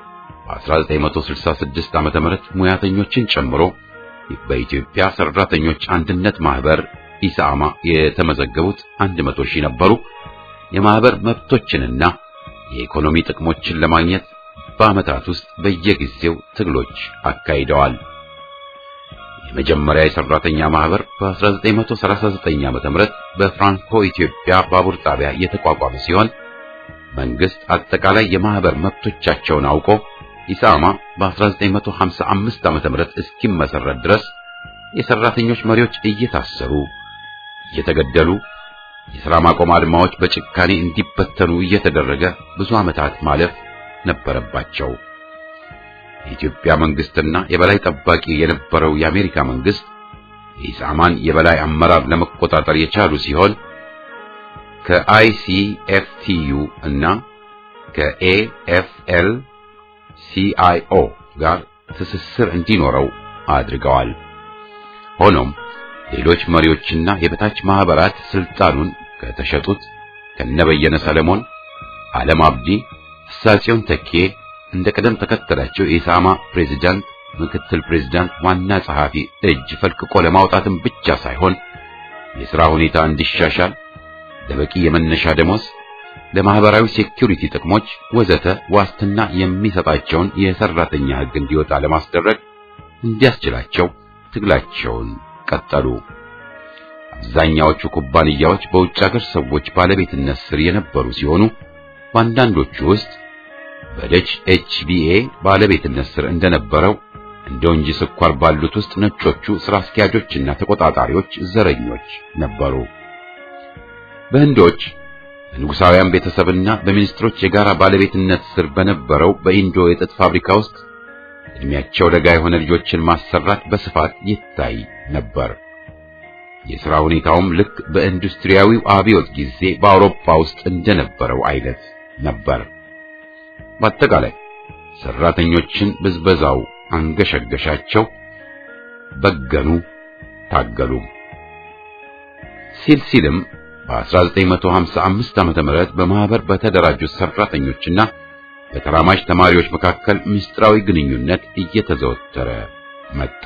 በ1966 ዓመተ ምህረት ሙያተኞችን ጨምሮ በኢትዮጵያ ሰራተኞች አንድነት ማህበር ኢሳማ የተመዘገቡት አንድ መቶ ሺህ ነበሩ። የማህበር መብቶችንና የኢኮኖሚ ጥቅሞችን ለማግኘት በአመታት ውስጥ በየጊዜው ትግሎች አካሂደዋል። የመጀመሪያ የሰራተኛ ማህበር በ1939 ዓመተ ምህረት በፍራንኮ ኢትዮጵያ ባቡር ጣቢያ የተቋቋመ ሲሆን መንግስት አጠቃላይ የማህበር መብቶቻቸውን አውቆ ኢሳማ በ1955 ዓመተ ምህረት እስኪመሰረት ድረስ የሰራተኞች መሪዎች እየታሰሩ እየተገደሉ የሥራ ማቆም አድማዎች በጭካኔ እንዲበተኑ እየተደረገ ብዙ ዓመታት ማለፍ ነበረባቸው። የኢትዮጵያ መንግስትና የበላይ ጠባቂ የነበረው የአሜሪካ መንግስት የኢሳማን የበላይ አመራር ለመቆጣጠር የቻሉ ሲሆን ከአይሲኤፍቲዩ እና ከኤኤፍኤል ሲአይኦ ጋር ትስስር እንዲኖረው አድርገዋል። ሆኖም ሌሎች መሪዎችና የበታች ማህበራት ስልጣኑን ከተሸጡት ከነበየነ ሰለሞን፣ ዓለም አብዲ፣ እሳቸውን ተኬ እንደ ቀደም ተከተላቸው የኢሳማ ፕሬዝዳንት፣ ምክትል ፕሬዝዳንት፣ ዋና ጸሐፊ እጅ ፈልቅቆ ለማውጣትም ብቻ ሳይሆን የሥራ ሁኔታ እንዲሻሻል ለበቂ የመነሻ ደሞዝ፣ ለማህበራዊ ሴኩሪቲ ጥቅሞች ወዘተ ዋስትና የሚሰጣቸውን የሰራተኛ ሕግ እንዲወጣ ለማስደረግ እንዲያስችላቸው ትግላቸውን ቀጠሉ። አብዛኛዎቹ ኩባንያዎች በውጭ ሀገር ሰዎች ባለቤትነት ስር የነበሩ ሲሆኑ በአንዳንዶቹ ውስጥ በደች ኤችቢኤ ባለቤትነት ስር እንደነበረው እንደ ወንጂ ስኳር ባሉት ውስጥ ነጮቹ ስራ አስኪያጆችና ተቆጣጣሪዎች ዘረኞች ነበሩ። በህንዶች በንጉሳውያን ቤተሰብና በሚኒስትሮች የጋራ ባለቤትነት ስር በነበረው በኢንዶ የጥጥ ፋብሪካ ውስጥ እድሜያቸው ለጋ የሆነ ልጆችን ማሰራት በስፋት ይታይ ነበር። የሥራ ሁኔታውም ልክ በኢንዱስትሪያዊው አብዮት ጊዜ በአውሮፓ ውስጥ እንደነበረው አይነት ነበር። በአጠቃላይ ሰራተኞችን ብዝበዛው አንገሸገሻቸው። በገኑ፣ ታገሉ። ሲል ሲልም በ1955 ዓመተ ምህረት በማህበር በተደራጁት ሰራተኞችና በተራማጅ ተማሪዎች መካከል ምስጢራዊ ግንኙነት እየተዘወተረ መጣ።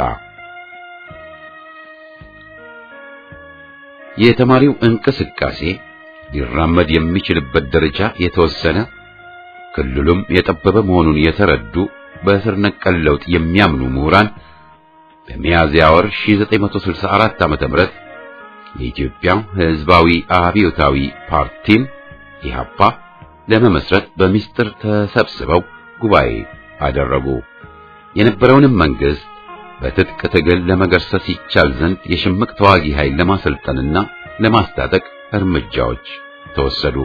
የተማሪው እንቅስቃሴ ሊራመድ የሚችልበት ደረጃ የተወሰነ፣ ክልሉም የጠበበ መሆኑን የተረዱ በስር ነቀል ለውጥ የሚያምኑ ምሁራን በሚያዝያ ወር ሺህ ዘጠኝ መቶ ስልሳ አራት ዓመተ ምህረት የኢትዮጵያ ሕዝባዊ አብዮታዊ ፓርቲን ኢህአፓ ለመመስረት በሚስጥር ተሰብስበው ጉባኤ አደረጉ። የነበረውንም መንግስት በትጥቅ ትግል ለመገርሰስ ይቻል ዘንድ የሽምቅ ተዋጊ ኃይል ለማሰልጠንና ለማስታጠቅ እርምጃዎች ተወሰዱ።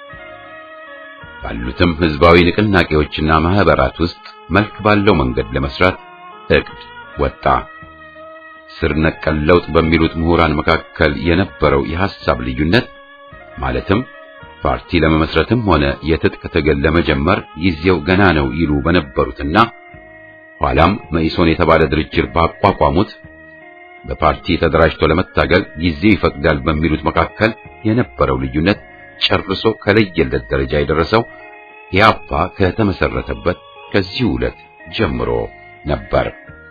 ባሉትም ሕዝባዊ ንቅናቄዎችና ማህበራት ውስጥ መልክ ባለው መንገድ ለመስራት እቅድ ወጣ። ስር ነቀል ለውጥ በሚሉት ምሁራን መካከል የነበረው የሐሳብ ልዩነት ማለትም ፓርቲ ለመመስረትም ሆነ የትጥቅ ትግል ለመጀመር ጊዜው ገና ነው ይሉ በነበሩትና ኋላም መኢሶን የተባለ ድርጅት ባቋቋሙት በፓርቲ ተደራጅቶ ለመታገል ጊዜ ይፈቅዳል በሚሉት መካከል የነበረው ልዩነት ጨርሶ ከለየለት ደረጃ የደረሰው ኢህአፓ ከተመሰረተበት ከዚህ ዕለት ጀምሮ ነበር።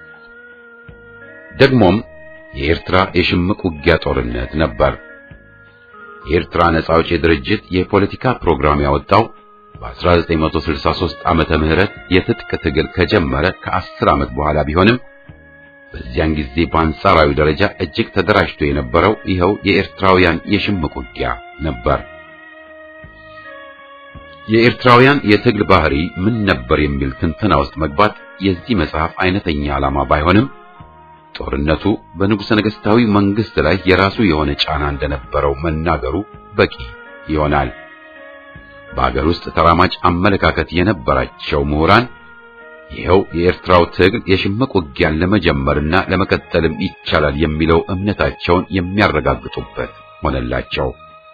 ደግሞም የኤርትራ የሽምቅ ውጊያ ጦርነት ነበር። የኤርትራ ነጻ አውጪ ድርጅት የፖለቲካ ፕሮግራም ያወጣው በ1963 ዓመተ ምህረት የትጥቅ ትግል ከጀመረ ከአስር ዓመት በኋላ ቢሆንም በዚያን ጊዜ በአንጻራዊ ደረጃ እጅግ ተደራጅቶ የነበረው ይኸው የኤርትራውያን የሽምቅ ውጊያ ነበር። የኤርትራውያን የትግል ባህሪ ምን ነበር የሚል ትንተና ውስጥ መግባት የዚህ መጽሐፍ አይነተኛ ዓላማ ባይሆንም ጦርነቱ በንጉሠ ነገሥታዊ መንግስት ላይ የራሱ የሆነ ጫና እንደነበረው መናገሩ በቂ ይሆናል። በአገር ውስጥ ተራማጅ አመለካከት የነበራቸው ምሁራን ይኸው የኤርትራው ትግል የሽምቅ ውጊያን ለመጀመርና ለመቀጠልም ይቻላል የሚለው እምነታቸውን የሚያረጋግጡበት ሆነላቸው።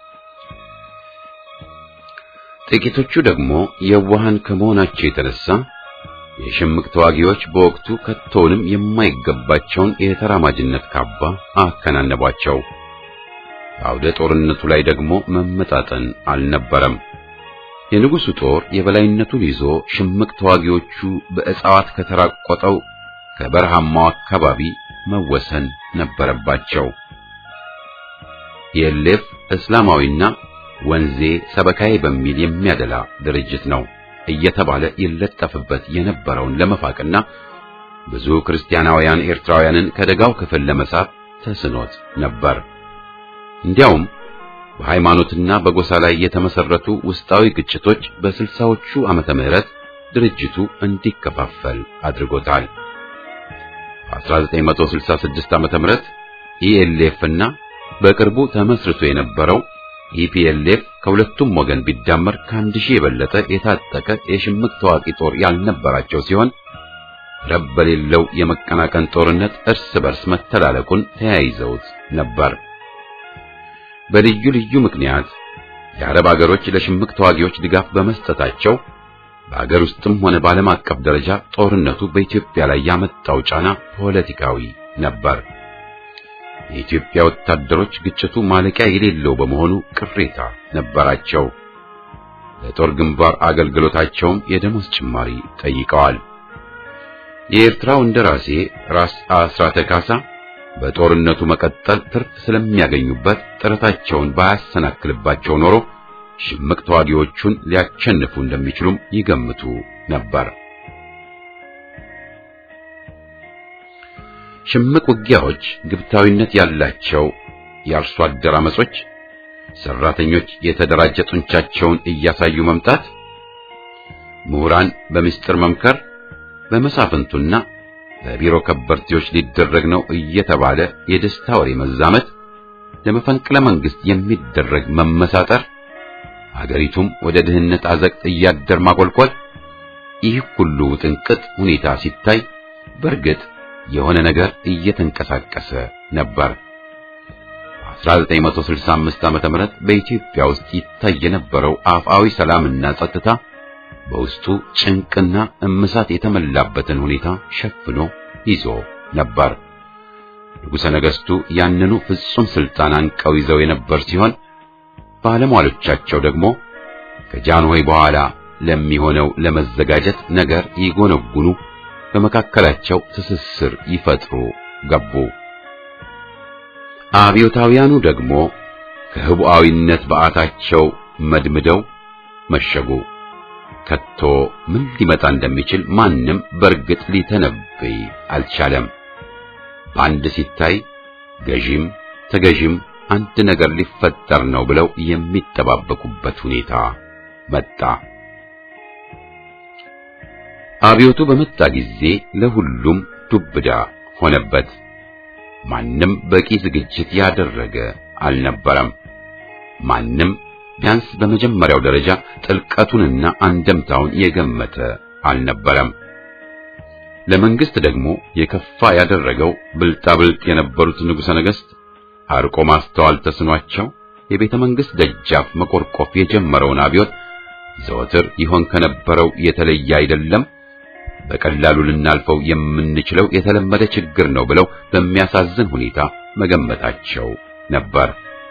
ጥቂቶቹ ደግሞ የዋሃን ከመሆናቸው የተነሳ የሽምቅ ተዋጊዎች በወቅቱ ከቶውንም የማይገባቸውን የተራማጅነት ካባ አከናነቧቸው። አውደ ጦርነቱ ላይ ደግሞ መመጣጠን አልነበረም። የንጉሱ ጦር የበላይነቱን ይዞ ሽምቅ ተዋጊዎቹ በእጽዋት ከተራቆጠው ከበረሃማው አካባቢ መወሰን ነበረባቸው። የሌፍ እስላማዊና ወንዜ ሰበካይ በሚል የሚያደላ ድርጅት ነው እየተባለ ይለጠፍበት የነበረውን ለመፋቅና ብዙ ክርስቲያናውያን ኤርትራውያንን ከደጋው ክፍል ለመሳብ ተስኖት ነበር። እንዲያውም በሃይማኖትና በጎሳ ላይ የተመሰረቱ ውስጣዊ ግጭቶች በስልሳዎቹ ዓመተ ምህረት ድርጅቱ እንዲከፋፈል አድርጎታል። በ1966 ዓመተ ምህረት ኢኤልኤፍ እና በቅርቡ ተመስርቶ የነበረው ኢፒኤልኤፍ ከሁለቱም ወገን ቢዳመር ከአንድ ሺህ የበለጠ የታጠቀ የሽምቅ ተዋጊ ጦር ያልነበራቸው ሲሆን ረብ በሌለው የመቀናቀን ጦርነት እርስ በርስ መተላለቁን ተያይዘውት ነበር። በልዩ ልዩ ምክንያት የአረብ አገሮች ለሽምቅ ተዋጊዎች ድጋፍ በመስጠታቸው በአገር ውስጥም ሆነ በዓለም አቀፍ ደረጃ ጦርነቱ በኢትዮጵያ ላይ ያመጣው ጫና ፖለቲካዊ ነበር። የኢትዮጵያ ወታደሮች ግጭቱ ማለቂያ የሌለው በመሆኑ ቅሬታ ነበራቸው። ለጦር ግንባር አገልግሎታቸውም የደሞዝ ጭማሪ ጠይቀዋል። የኤርትራው እንደራሴ ራስ አስራተ ካሳ በጦርነቱ መቀጠል ትርፍ ስለሚያገኙበት ጥረታቸውን ባያሰናክልባቸው ኖሮ ሽምቅ ተዋጊዎቹን ሊያሸንፉ እንደሚችሉም ይገምቱ ነበር። ሽምቅ ውጊያዎች ግብታዊነት ያላቸው የአርሶ አደር አመጾች፣ ሰራተኞች የተደራጀ ጡንቻቸውን እያሳዩ መምጣት፣ ምሁራን በምስጢር መምከር፣ በመሳፍንቱና በቢሮ ከበርቴዎች ሊደረግ ነው እየተባለ የደስታ ወሬ መዛመት፣ ለመፈንቅለ መንግስት የሚደረግ መመሳጠር፣ አገሪቱም ወደ ድህነት አዘቅት እያደር ማቆልቆል፣ ይህ ሁሉ ጥንቅጥ ሁኔታ ሲታይ በእርግጥ የሆነ ነገር እየተንቀሳቀሰ ነበር። በ1965 ዓመተ ምህረት በኢትዮጵያ ውስጥ ይታይ የነበረው አፍአዊ ሰላምና ጸጥታ በውስጡ ጭንቅና እምሳት የተመላበትን ሁኔታ ሸፍኖ ይዞ ነበር። ንጉሠ ነገሥቱ ያንኑ ፍጹም ስልጣን አንቀው ይዘው የነበር ሲሆን ባለሟሎቻቸው ደግሞ ከጃንሆይ በኋላ ለሚሆነው ለመዘጋጀት ነገር ይጎነጉኑ፣ በመካከላቸው ትስስር ይፈጥሩ ገቡ። አብዮታውያኑ ደግሞ ከህቡዓዊነት በዓታቸው መድምደው መሸጉ። ከቶ ምን ሊመጣ እንደሚችል ማንም በርግጥ ሊተነብይ አልቻለም። በአንድ ሲታይ ገዢም ተገዢም አንድ ነገር ሊፈጠር ነው ብለው የሚጠባበቁበት ሁኔታ መጣ። አብዮቱ በመጣ ጊዜ ለሁሉም ዱብዳ ሆነበት። ማንም በቂ ዝግጅት ያደረገ አልነበረም። ማንም ቢያንስ በመጀመሪያው ደረጃ ጥልቀቱንና አንደምታውን የገመተ አልነበረም። ለመንግስት ደግሞ የከፋ ያደረገው ብልጣብልጥ የነበሩት ንጉሠ ነገሥት አርቆ ማስተዋል ተስኗቸው የቤተ መንግስት ደጃፍ መቆርቆፍ የጀመረውን አብዮት ዘወትር ይሆን ከነበረው የተለየ አይደለም፣ በቀላሉ ልናልፈው የምንችለው የተለመደ ችግር ነው ብለው በሚያሳዝን ሁኔታ መገመታቸው ነበር።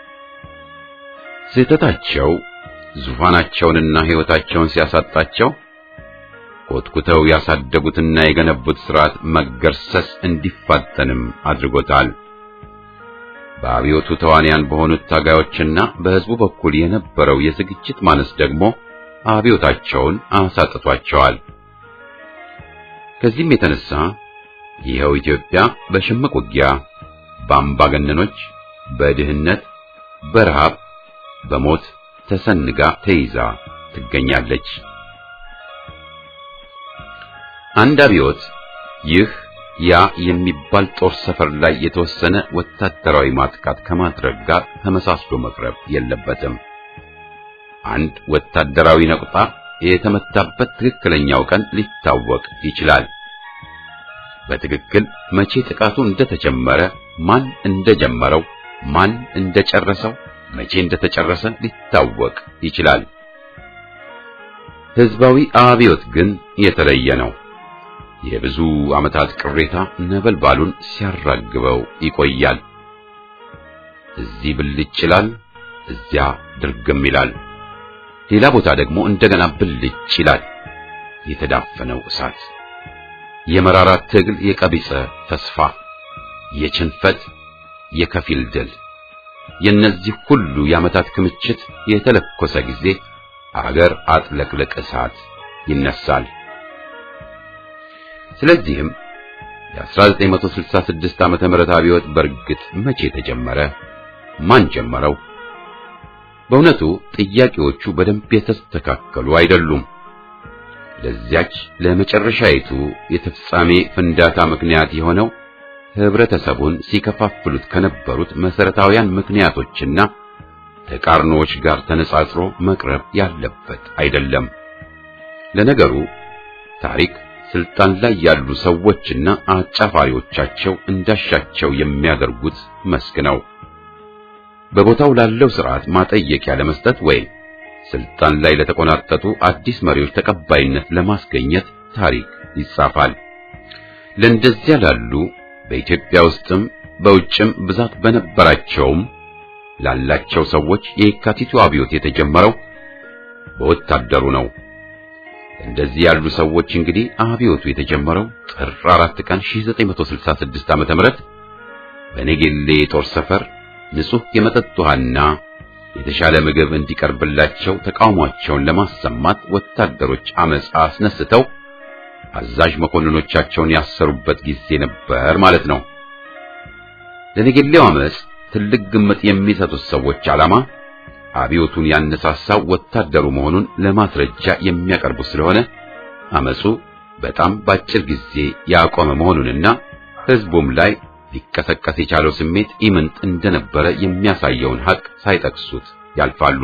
ስህተታቸው ዙፋናቸውንና ሕይወታቸውን ሲያሳጣቸው ኮትኩተው ያሳደጉትና የገነቡት ሥርዓት መገርሰስ እንዲፋጠንም አድርጎታል። በአብዮቱ ተዋንያን በሆኑት ታጋዮችና በሕዝቡ በኩል የነበረው የዝግጅት ማነስ ደግሞ አብዮታቸውን አሳጥቷቸዋል። ከዚህም የተነሳ ይኸው ኢትዮጵያ በሽምቅ ውጊያ፣ በአምባገነኖች፣ በድህነት፣ በረሃብ፣ በሞት ተሰንጋ ተይዛ ትገኛለች። አንድ አብዮት ይህ ያ የሚባል ጦር ሰፈር ላይ የተወሰነ ወታደራዊ ማጥቃት ከማድረግ ጋር ተመሳስሎ መቅረብ የለበትም። አንድ ወታደራዊ ነቁጣ የተመታበት ትክክለኛው ቀን ሊታወቅ ይችላል። በትክክል መቼ ጥቃቱ እንደተጀመረ፣ ማን እንደጀመረው፣ ማን እንደጨረሰው፣ መቼ እንደተጨረሰ ሊታወቅ ይችላል። ህዝባዊ አብዮት ግን የተለየ ነው። የብዙ ዓመታት ቅሬታ ነበልባሉን ሲያራግበው ይቆያል። እዚህ ብልጭ ይላል፣ እዚያ ድርግም ይላል። ሌላ ቦታ ደግሞ እንደገና ብልጭ ይላል። የተዳፈነው እሳት፣ የመራራ ትግል፣ የቀቢጸ ተስፋ፣ የችንፈት፣ የከፊል ድል፣ የነዚህ ሁሉ የዓመታት ክምችት የተለኮሰ ጊዜ አገር አጥለቅለቅ እሳት ይነሳል። ስለዚህም የ1966 ዓመተ ምህረት አብዮት በርግጥ መቼ ተጀመረ? ማን ጀመረው? በእውነቱ ጥያቄዎቹ በደንብ የተስተካከሉ አይደሉም። ለዚያች ለመጨረሻይቱ የፍጻሜ ፍንዳታ ምክንያት የሆነው ህብረተሰቡን ሲከፋፍሉት ከነበሩት መሰረታዊያን ምክንያቶችና ተቃርኖዎች ጋር ተነጻጽሮ መቅረብ ያለበት አይደለም። ለነገሩ ታሪክ ስልጣን ላይ ያሉ ሰዎችና አጫፋሪዎቻቸው እንዳሻቸው የሚያደርጉት መስክ ነው። በቦታው ላለው ስርዓት ማጠየቂያ ለመስጠት ወይም ስልጣን ላይ ለተቆናጠጡ አዲስ መሪዎች ተቀባይነት ለማስገኘት ታሪክ ይጻፋል። ለእንደዚያ ላሉ በኢትዮጵያ ውስጥም በውጭም ብዛት በነበራቸውም ላላቸው ሰዎች የካቲቱ አብዮት የተጀመረው በወታደሩ ነው። እንደዚህ ያሉ ሰዎች እንግዲህ አብዮቱ የተጀመረው ጥር አራት ቀን ሺህ ዘጠኝ መቶ ስልሳ ስድስት ዓመተ ምህረት በነጌሌ ጦር ሰፈር ንጹህ የመጠጥ ውሃና የተሻለ ምግብ እንዲቀርብላቸው ተቃውሟቸውን ለማሰማት ወታደሮች አመጽ አስነስተው አዛዥ መኮንኖቻቸውን ያሰሩበት ጊዜ ነበር ማለት ነው። ለነጌሌው አመጽ ትልቅ ግምት የሚሰጡት ሰዎች ዓላማ አብዮቱን ያነሳሳው ወታደሩ መሆኑን ለማስረጃ የሚያቀርቡ ስለሆነ አመጹ በጣም ባጭር ጊዜ ያቆመ መሆኑንና ህዝቡም ላይ ሊቀሰቀስ የቻለው ስሜት ኢምንት እንደነበረ የሚያሳየውን ሐቅ ሳይጠቅሱት ያልፋሉ።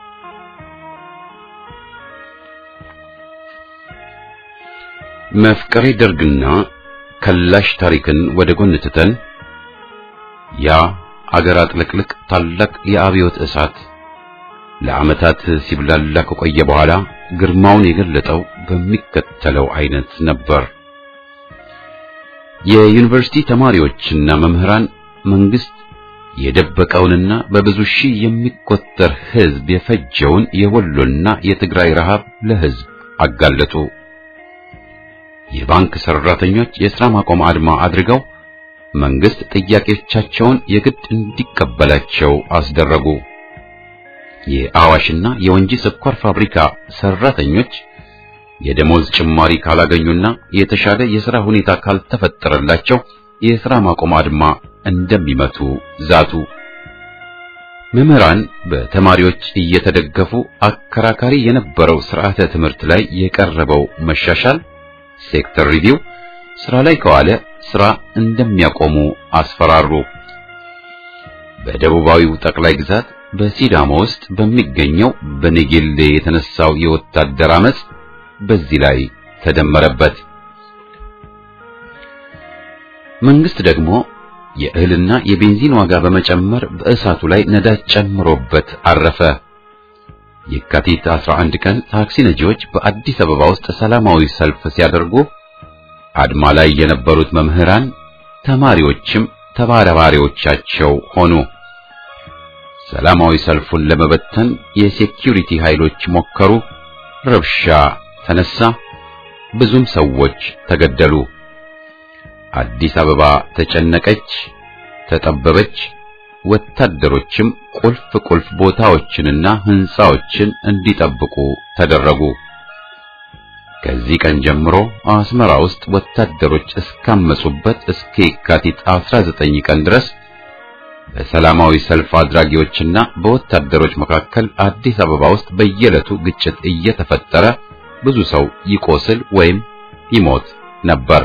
መፍቀሬ ደርግና ከላሽ ታሪክን ወደ ጎን ትተን ያ አገር አጥለቅልቅ ታላቅ የአብዮት እሳት ለዓመታት ሲብላላ ከቆየ በኋላ ግርማውን የገለጠው በሚከተለው አይነት ነበር። የዩኒቨርሲቲ ተማሪዎችና መምህራን መንግስት የደበቀውንና በብዙ ሺህ የሚቆጠር ህዝብ የፈጀውን የወሎና የትግራይ ረሃብ ለህዝብ አጋለጡ። የባንክ ሰራተኞች የሥራ ማቆም አድማ አድርገው መንግስት ጥያቄዎቻቸውን የግድ እንዲቀበላቸው አስደረጉ። የአዋሽና የወንጂ ስኳር ፋብሪካ ሰራተኞች የደሞዝ ጭማሪ ካላገኙና የተሻለ የሥራ ሁኔታ ካልተፈጠረላቸው የሥራ ማቆም አድማ እንደሚመቱ ዛቱ። መምህራን በተማሪዎች እየተደገፉ አከራካሪ የነበረው ስርዓተ ትምህርት ላይ የቀረበው መሻሻል ሴክተር ሪቪው ስራ ላይ ከዋለ ስራ እንደሚያቆሙ አስፈራሩ። በደቡባዊው ጠቅላይ ግዛት በሲዳሞ ውስጥ በሚገኘው በነጌሌ የተነሳው የወታደር አመጽ በዚህ ላይ ተደመረበት። መንግስት ደግሞ የእህልና የቤንዚን ዋጋ በመጨመር በእሳቱ ላይ ነዳጅ ጨምሮበት አረፈ። የካቲት አስራ አንድ ቀን ታክሲ ነጂዎች በአዲስ አበባ ውስጥ ሰላማዊ ሰልፍ ሲያደርጉ አድማ ላይ የነበሩት መምህራን ተማሪዎችም ተባባሪዎቻቸው ሆኑ። ሰላማዊ ሰልፉን ለመበተን የሴኩሪቲ ኃይሎች ሞከሩ። ረብሻ ተነሳ። ብዙም ሰዎች ተገደሉ። አዲስ አበባ ተጨነቀች፣ ተጠበበች። ወታደሮችም ቁልፍ ቁልፍ ቦታዎችንና ህንጻዎችን እንዲጠብቁ ተደረጉ። ከዚህ ቀን ጀምሮ አስመራ ውስጥ ወታደሮች እስካመጹበት እስከ የካቲት አስራ ዘጠኝ ቀን ድረስ በሰላማዊ ሰልፍ አድራጊዎችና በወታደሮች መካከል አዲስ አበባ ውስጥ በየዕለቱ ግጭት እየተፈጠረ ብዙ ሰው ይቆስል ወይም ይሞት ነበር።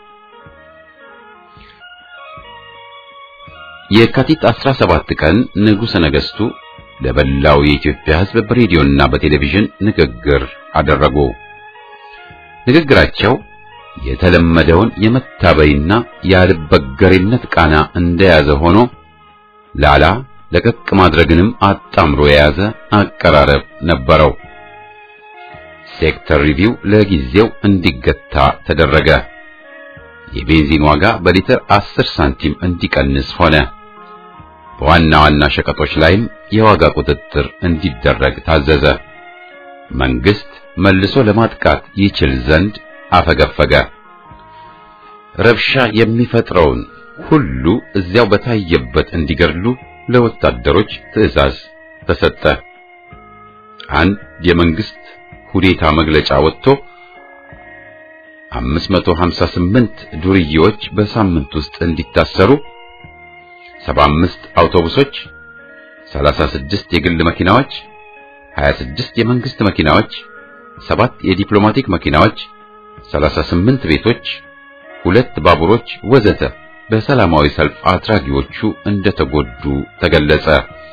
የካቲት አስራ ሰባት ቀን ንጉሠ ነገሥቱ ለበላው የኢትዮጵያ ሕዝብ በሬዲዮና በቴሌቪዥን ንግግር አደረጉ። ንግግራቸው የተለመደውን የመታበይና ያልበገሬነት ቃና እንደያዘ ሆኖ ላላ ለቀቅ ማድረግንም አጣምሮ የያዘ አቀራረብ ነበረው። ሴክተር ሪቪው ለጊዜው እንዲገታ ተደረገ። የቤንዚን ዋጋ በሊትር አስር ሳንቲም እንዲቀንስ ሆነ። በዋና ዋና ሸቀጦች ላይም የዋጋ ቁጥጥር እንዲደረግ ታዘዘ። መንግስት መልሶ ለማጥቃት ይችል ዘንድ አፈገፈገ። ረብሻ የሚፈጥረውን ሁሉ እዚያው በታየበት እንዲገድሉ ለወታደሮች ትዕዛዝ ተሰጠ። አንድ የመንግስት ሁኔታ መግለጫ ወጥቶ አምስት መቶ ሀምሳ ስምንት ዱርዬዎች በሳምንት ውስጥ እንዲታሰሩ፣ ሰባ አምስት አውቶቡሶች፣ ሰላሳ ስድስት የግል መኪናዎች፣ ሀያ ስድስት የመንግስት መኪናዎች፣ ሰባት የዲፕሎማቲክ መኪናዎች፣ ሰላሳ ስምንት ቤቶች፣ ሁለት ባቡሮች ወዘተ በሰላማዊ ሰልፍ አድራጊዎቹ እንደተጎዱ ተገለጸ።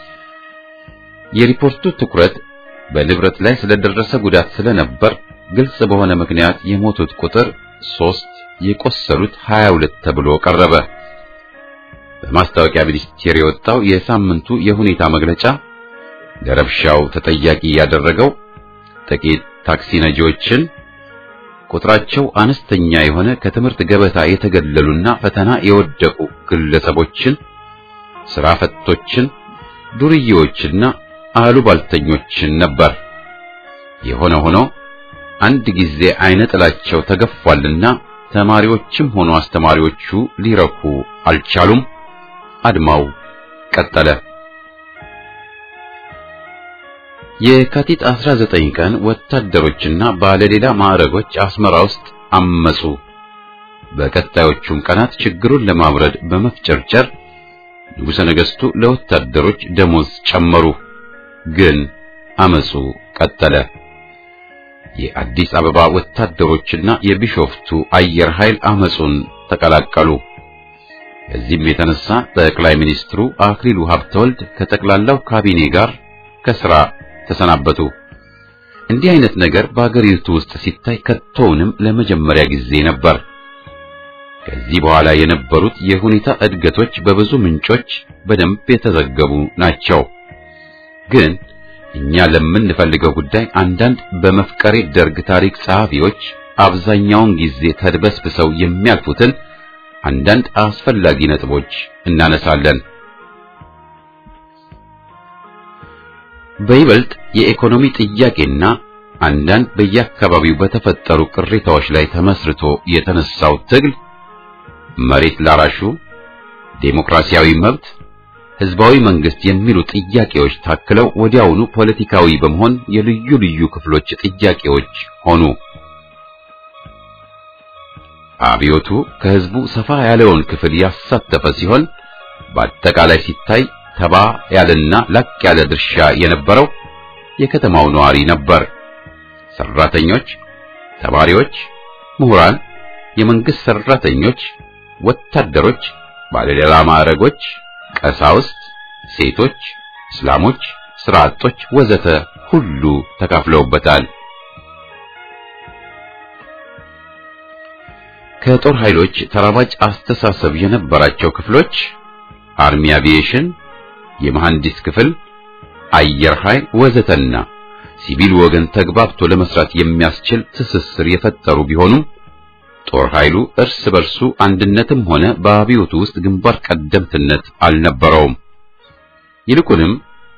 የሪፖርቱ ትኩረት በንብረት ላይ ስለደረሰ ጉዳት ስለነበር ግልጽ በሆነ ምክንያት የሞቱት ቁጥር ሶስት የቆሰሉት ሀያ ሁለት ተብሎ ቀረበ። በማስታወቂያ ሚኒስቴር የወጣው የሳምንቱ የሁኔታ መግለጫ ለረብሻው ተጠያቂ ያደረገው ጥቂት ታክሲ ነጂዎችን፣ ቁጥራቸው አነስተኛ የሆነ ከትምህርት ገበታ የተገለሉና ፈተና የወደቁ ግለሰቦችን፣ ስራ ፈቶችን፣ ዱርዬዎችና አሉባልተኞችን ነበር። የሆነ ሆኖ አንድ ጊዜ አይነ ጥላቸው ተገፏልና ተማሪዎችም ሆኖ አስተማሪዎቹ ሊረኩ አልቻሉም። አድማው ቀጠለ። የካቲት አስራ ዘጠኝ ቀን ወታደሮችና ባለሌላ ማዕረጎች አስመራ ውስጥ አመጹ። በቀጣዮቹም ቀናት ችግሩን ለማብረድ በመፍጨርጨር ንጉሠ ነገሥቱ ለወታደሮች ደሞዝ ጨመሩ። ግን አመጹ ቀጠለ። የአዲስ አበባ ወታደሮችና የቢሾፍቱ አየር ኃይል አመጹን ተቀላቀሉ። በዚህም የተነሳ ጠቅላይ ሚኒስትሩ አክሊሉ ሀብተወልድ ከጠቅላላው ካቢኔ ጋር ከስራ ተሰናበቱ። እንዲህ አይነት ነገር በአገሪቱ ውስጥ ሲታይ ከቶውንም ለመጀመሪያ ጊዜ ነበር። ከዚህ በኋላ የነበሩት የሁኔታ እድገቶች በብዙ ምንጮች በደንብ የተዘገቡ ናቸው። ግን እኛ ለምንፈልገው ጉዳይ አንዳንድ በመፍቀሬ ደርግ ታሪክ ጸሐፊዎች አብዛኛውን ጊዜ ተድበስብሰው የሚያልፉትን አንዳንድ አስፈላጊ ነጥቦች እናነሳለን። በይበልጥ የኢኮኖሚ ጥያቄና አንዳንድ በየአካባቢው በተፈጠሩ ቅሬታዎች ላይ ተመስርቶ የተነሳው ትግል መሬት ላራሹ፣ ዴሞክራሲያዊ መብት፣ ህዝባዊ መንግስት የሚሉ ጥያቄዎች ታክለው ወዲያውኑ ፖለቲካዊ በመሆን የልዩ ልዩ ክፍሎች ጥያቄዎች ሆኑ። አብዮቱ ከህዝቡ ሰፋ ያለውን ክፍል ያሳተፈ ሲሆን በአጠቃላይ ሲታይ ተባ ያለና ላቅ ያለ ድርሻ የነበረው የከተማው ነዋሪ ነበር። ሰራተኞች፣ ተማሪዎች፣ ምሁራን፣ የመንግስት ሰራተኞች፣ ወታደሮች፣ ባለሌላ ማዕረጎች፣ ቀሳውስት፣ ሴቶች፣ እስላሞች፣ ስራ አጦች ወዘተ ሁሉ ተካፍለውበታል። ከጦር ኃይሎች ተራማጅ አስተሳሰብ የነበራቸው ክፍሎች አርሚ አቪዬሽን፣ የመሐንዲስ ክፍል፣ አየር ኃይል ወዘተና ሲቪል ወገን ተግባብቶ ለመስራት የሚያስችል ትስስር የፈጠሩ ቢሆኑም ጦር ኃይሉ እርስ በርሱ አንድነትም ሆነ በአብዮቱ ውስጥ ግንባር ቀደምትነት አልነበረውም። ይልቁንም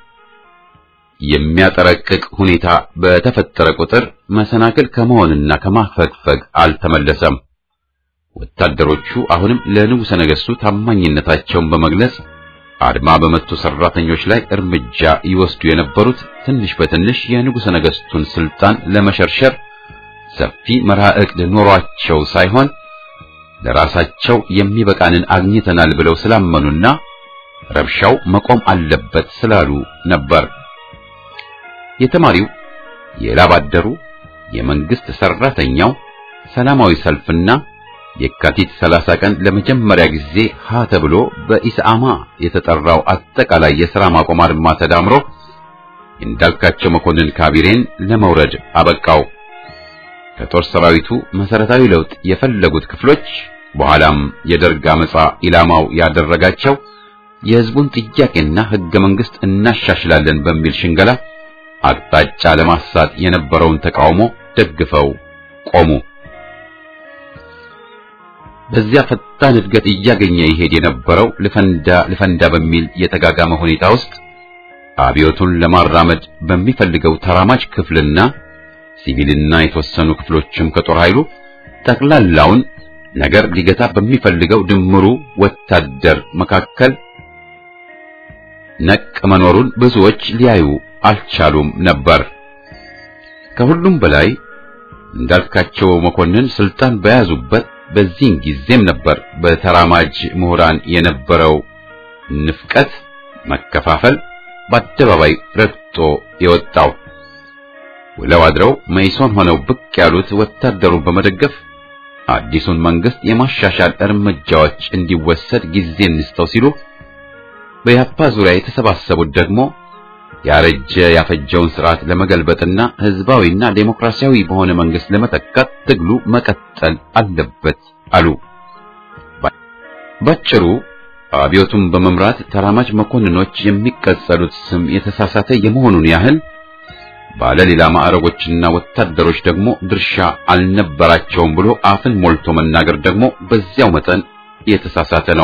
የሚያጠረቅቅ ሁኔታ በተፈጠረ ቁጥር መሰናክል ከመሆንና ከማፈግፈግ አልተመለሰም። ወታደሮቹ አሁንም ለንጉሠ ነገሥቱ ታማኝነታቸውን በመግለጽ አድማ በመቱ ሰራተኞች ላይ እርምጃ ይወስዱ የነበሩት ትንሽ በትንሽ የንጉሠ ነገሥቱን ስልጣን ለመሸርሸር ሰፊ መርሃ ዕቅድ ኖሯቸው ሳይሆን ለራሳቸው የሚበቃንን አግኝተናል ብለው ስላመኑና ረብሻው መቆም አለበት ስላሉ ነበር። የተማሪው፣ የላብ አደሩ፣ የመንግስት ሰራተኛው ሰላማዊ ሰልፍና የካቲት ሰላሳ ቀን ለመጀመሪያ ጊዜ ሀ ተብሎ በኢሰአማ የተጠራው አጠቃላይ የሥራ ማቆም አድማ ተዳምሮ እንዳልካቸው መኮንን ካቢሬን ለመውረድ አበቃው። ከጦር ሰራዊቱ መሰረታዊ ለውጥ የፈለጉት ክፍሎች በኋላም የደርግ አመጻ ኢላማው ያደረጋቸው የህዝቡን ጥያቄና ህገ መንግስት እናሻሽላለን በሚል ሽንገላ አቅጣጫ ለማሳት የነበረውን ተቃውሞ ደግፈው ቆሙ። በዚያ ፈጣን እድገት እያገኘ ይሄድ የነበረው ልፈንዳ ልፈንዳ በሚል የተጋጋመ ሁኔታ ውስጥ አብዮቱን ለማራመድ በሚፈልገው ተራማጅ ክፍልና ሲቪልና የተወሰኑ ክፍሎችም ከጦር ኃይሉ ጠቅላላውን ነገር ሊገታ በሚፈልገው ድምሩ ወታደር መካከል ነቅ መኖሩን ብዙዎች ሊያዩ አልቻሉም ነበር። ከሁሉም በላይ እንዳልካቸው መኮንን ስልጣን በያዙበት በዚህን ጊዜም ነበር በተራማጅ ምሁራን የነበረው ንፍቀት፣ መከፋፈል በአደባባይ ረግጦ የወጣው። ውለው አድረው መይሶን ሆነው ብቅ ያሉት ወታደሩን በመደገፍ አዲሱን መንግስት የማሻሻል እርምጃዎች እንዲወሰድ ጊዜ እንስተው ሲሉ፣ በያፓ ዙሪያ የተሰባሰቡት ደግሞ ያረጀ ያፈጀውን ስርዓት ለመገልበጥና ህዝባዊና ዴሞክራሲያዊ በሆነ መንግስት ለመተካት ትግሉ መቀጠል አለበት አሉ። ባጭሩ አብዮቱን በመምራት ተራማጅ መኮንኖች የሚቀጸሉት ስም የተሳሳተ የመሆኑን ያህል ባለሌላ ማዕረጎችና ወታደሮች ደግሞ ድርሻ አልነበራቸውም ብሎ አፍን ሞልቶ መናገር ደግሞ በዚያው መጠን የተሳሳተ ነው።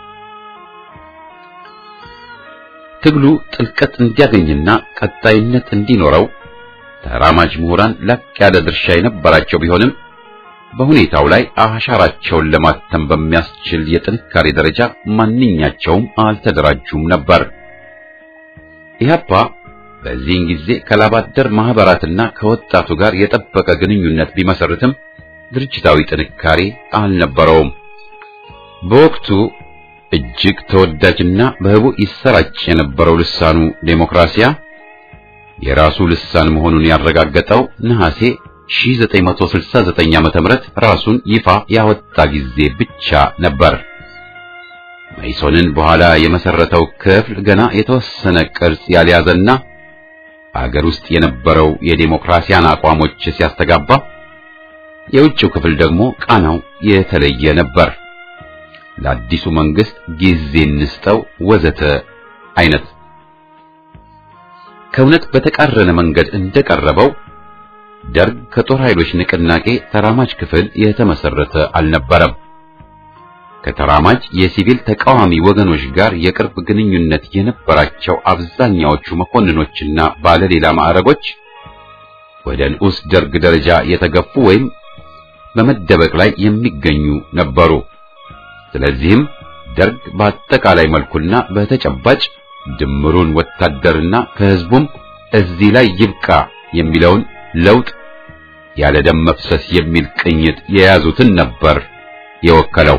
ትግሉ ጥልቀት እንዲያገኝና ቀጣይነት እንዲኖረው ተራማጅ ምሁራን ላቅ ያለ ድርሻ የነበራቸው ቢሆንም በሁኔታው ላይ አሻራቸውን ለማተም በሚያስችል የጥንካሬ ደረጃ ማንኛቸውም አልተደራጁም ነበር። ኢህአፓ በዚህን ጊዜ ከላባደር ማህበራትና ከወጣቱ ጋር የጠበቀ ግንኙነት ቢመሰርትም ድርጅታዊ ጥንካሬ አልነበረውም። በወቅቱ እጅግ ተወዳጅና በህቡ ይሰራጭ የነበረው ልሳኑ ዴሞክራሲያ የራሱ ልሳን መሆኑን ያረጋገጠው ነሐሴ ሺህ ዘጠኝ መቶ ስልሳ ዘጠኝ ዓመተ ምህረት ራሱን ይፋ ያወጣ ጊዜ ብቻ ነበር። መይሶንን በኋላ የመሰረተው ክፍል ገና የተወሰነ ቅርጽ ያልያዘና አገር ውስጥ የነበረው የዴሞክራሲያን አቋሞች ሲያስተጋባ፣ የውጭው ክፍል ደግሞ ቃናው የተለየ ነበር። ለአዲሱ መንግስት ጊዜ እንስጠው ወዘተ አይነት ከእውነት በተቃረነ መንገድ እንደቀረበው ደርግ ከጦር ኃይሎች ንቅናቄ ተራማጅ ክፍል የተመሰረተ አልነበረም። ከተራማጅ የሲቪል ተቃዋሚ ወገኖች ጋር የቅርብ ግንኙነት የነበራቸው አብዛኛዎቹ መኮንኖችና ባለሌላ ማዕረጎች ወደ ንዑስ ደርግ ደረጃ የተገፉ ወይም በመደበቅ ላይ የሚገኙ ነበሩ። ስለዚህም ደርግ በአጠቃላይ መልኩና በተጨባጭ ድምሩን ወታደርና ከህዝቡም እዚህ ላይ ይብቃ የሚለውን ለውጥ ያለ ደም መፍሰስ የሚል ቅኝት የያዙትን ነበር የወከለው።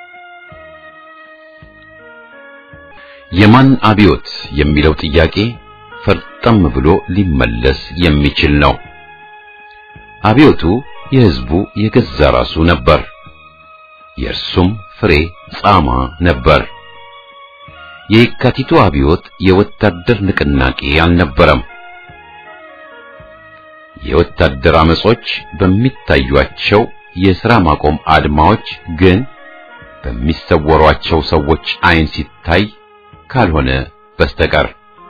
የማን አብዮት የሚለው ጥያቄ ፈርጠም ብሎ ሊመለስ የሚችል ነው። አብዮቱ የህዝቡ የገዛ ራሱ ነበር። የእርሱም ፍሬ ጻማ ነበር። የካቲቱ አብዮት የወታደር ንቅናቄ አልነበረም። የወታደር አመጾች በሚታዩአቸው የሥራ ማቆም አድማዎች ግን በሚሰወሯቸው ሰዎች አይን ሲታይ ካልሆነ በስተቀር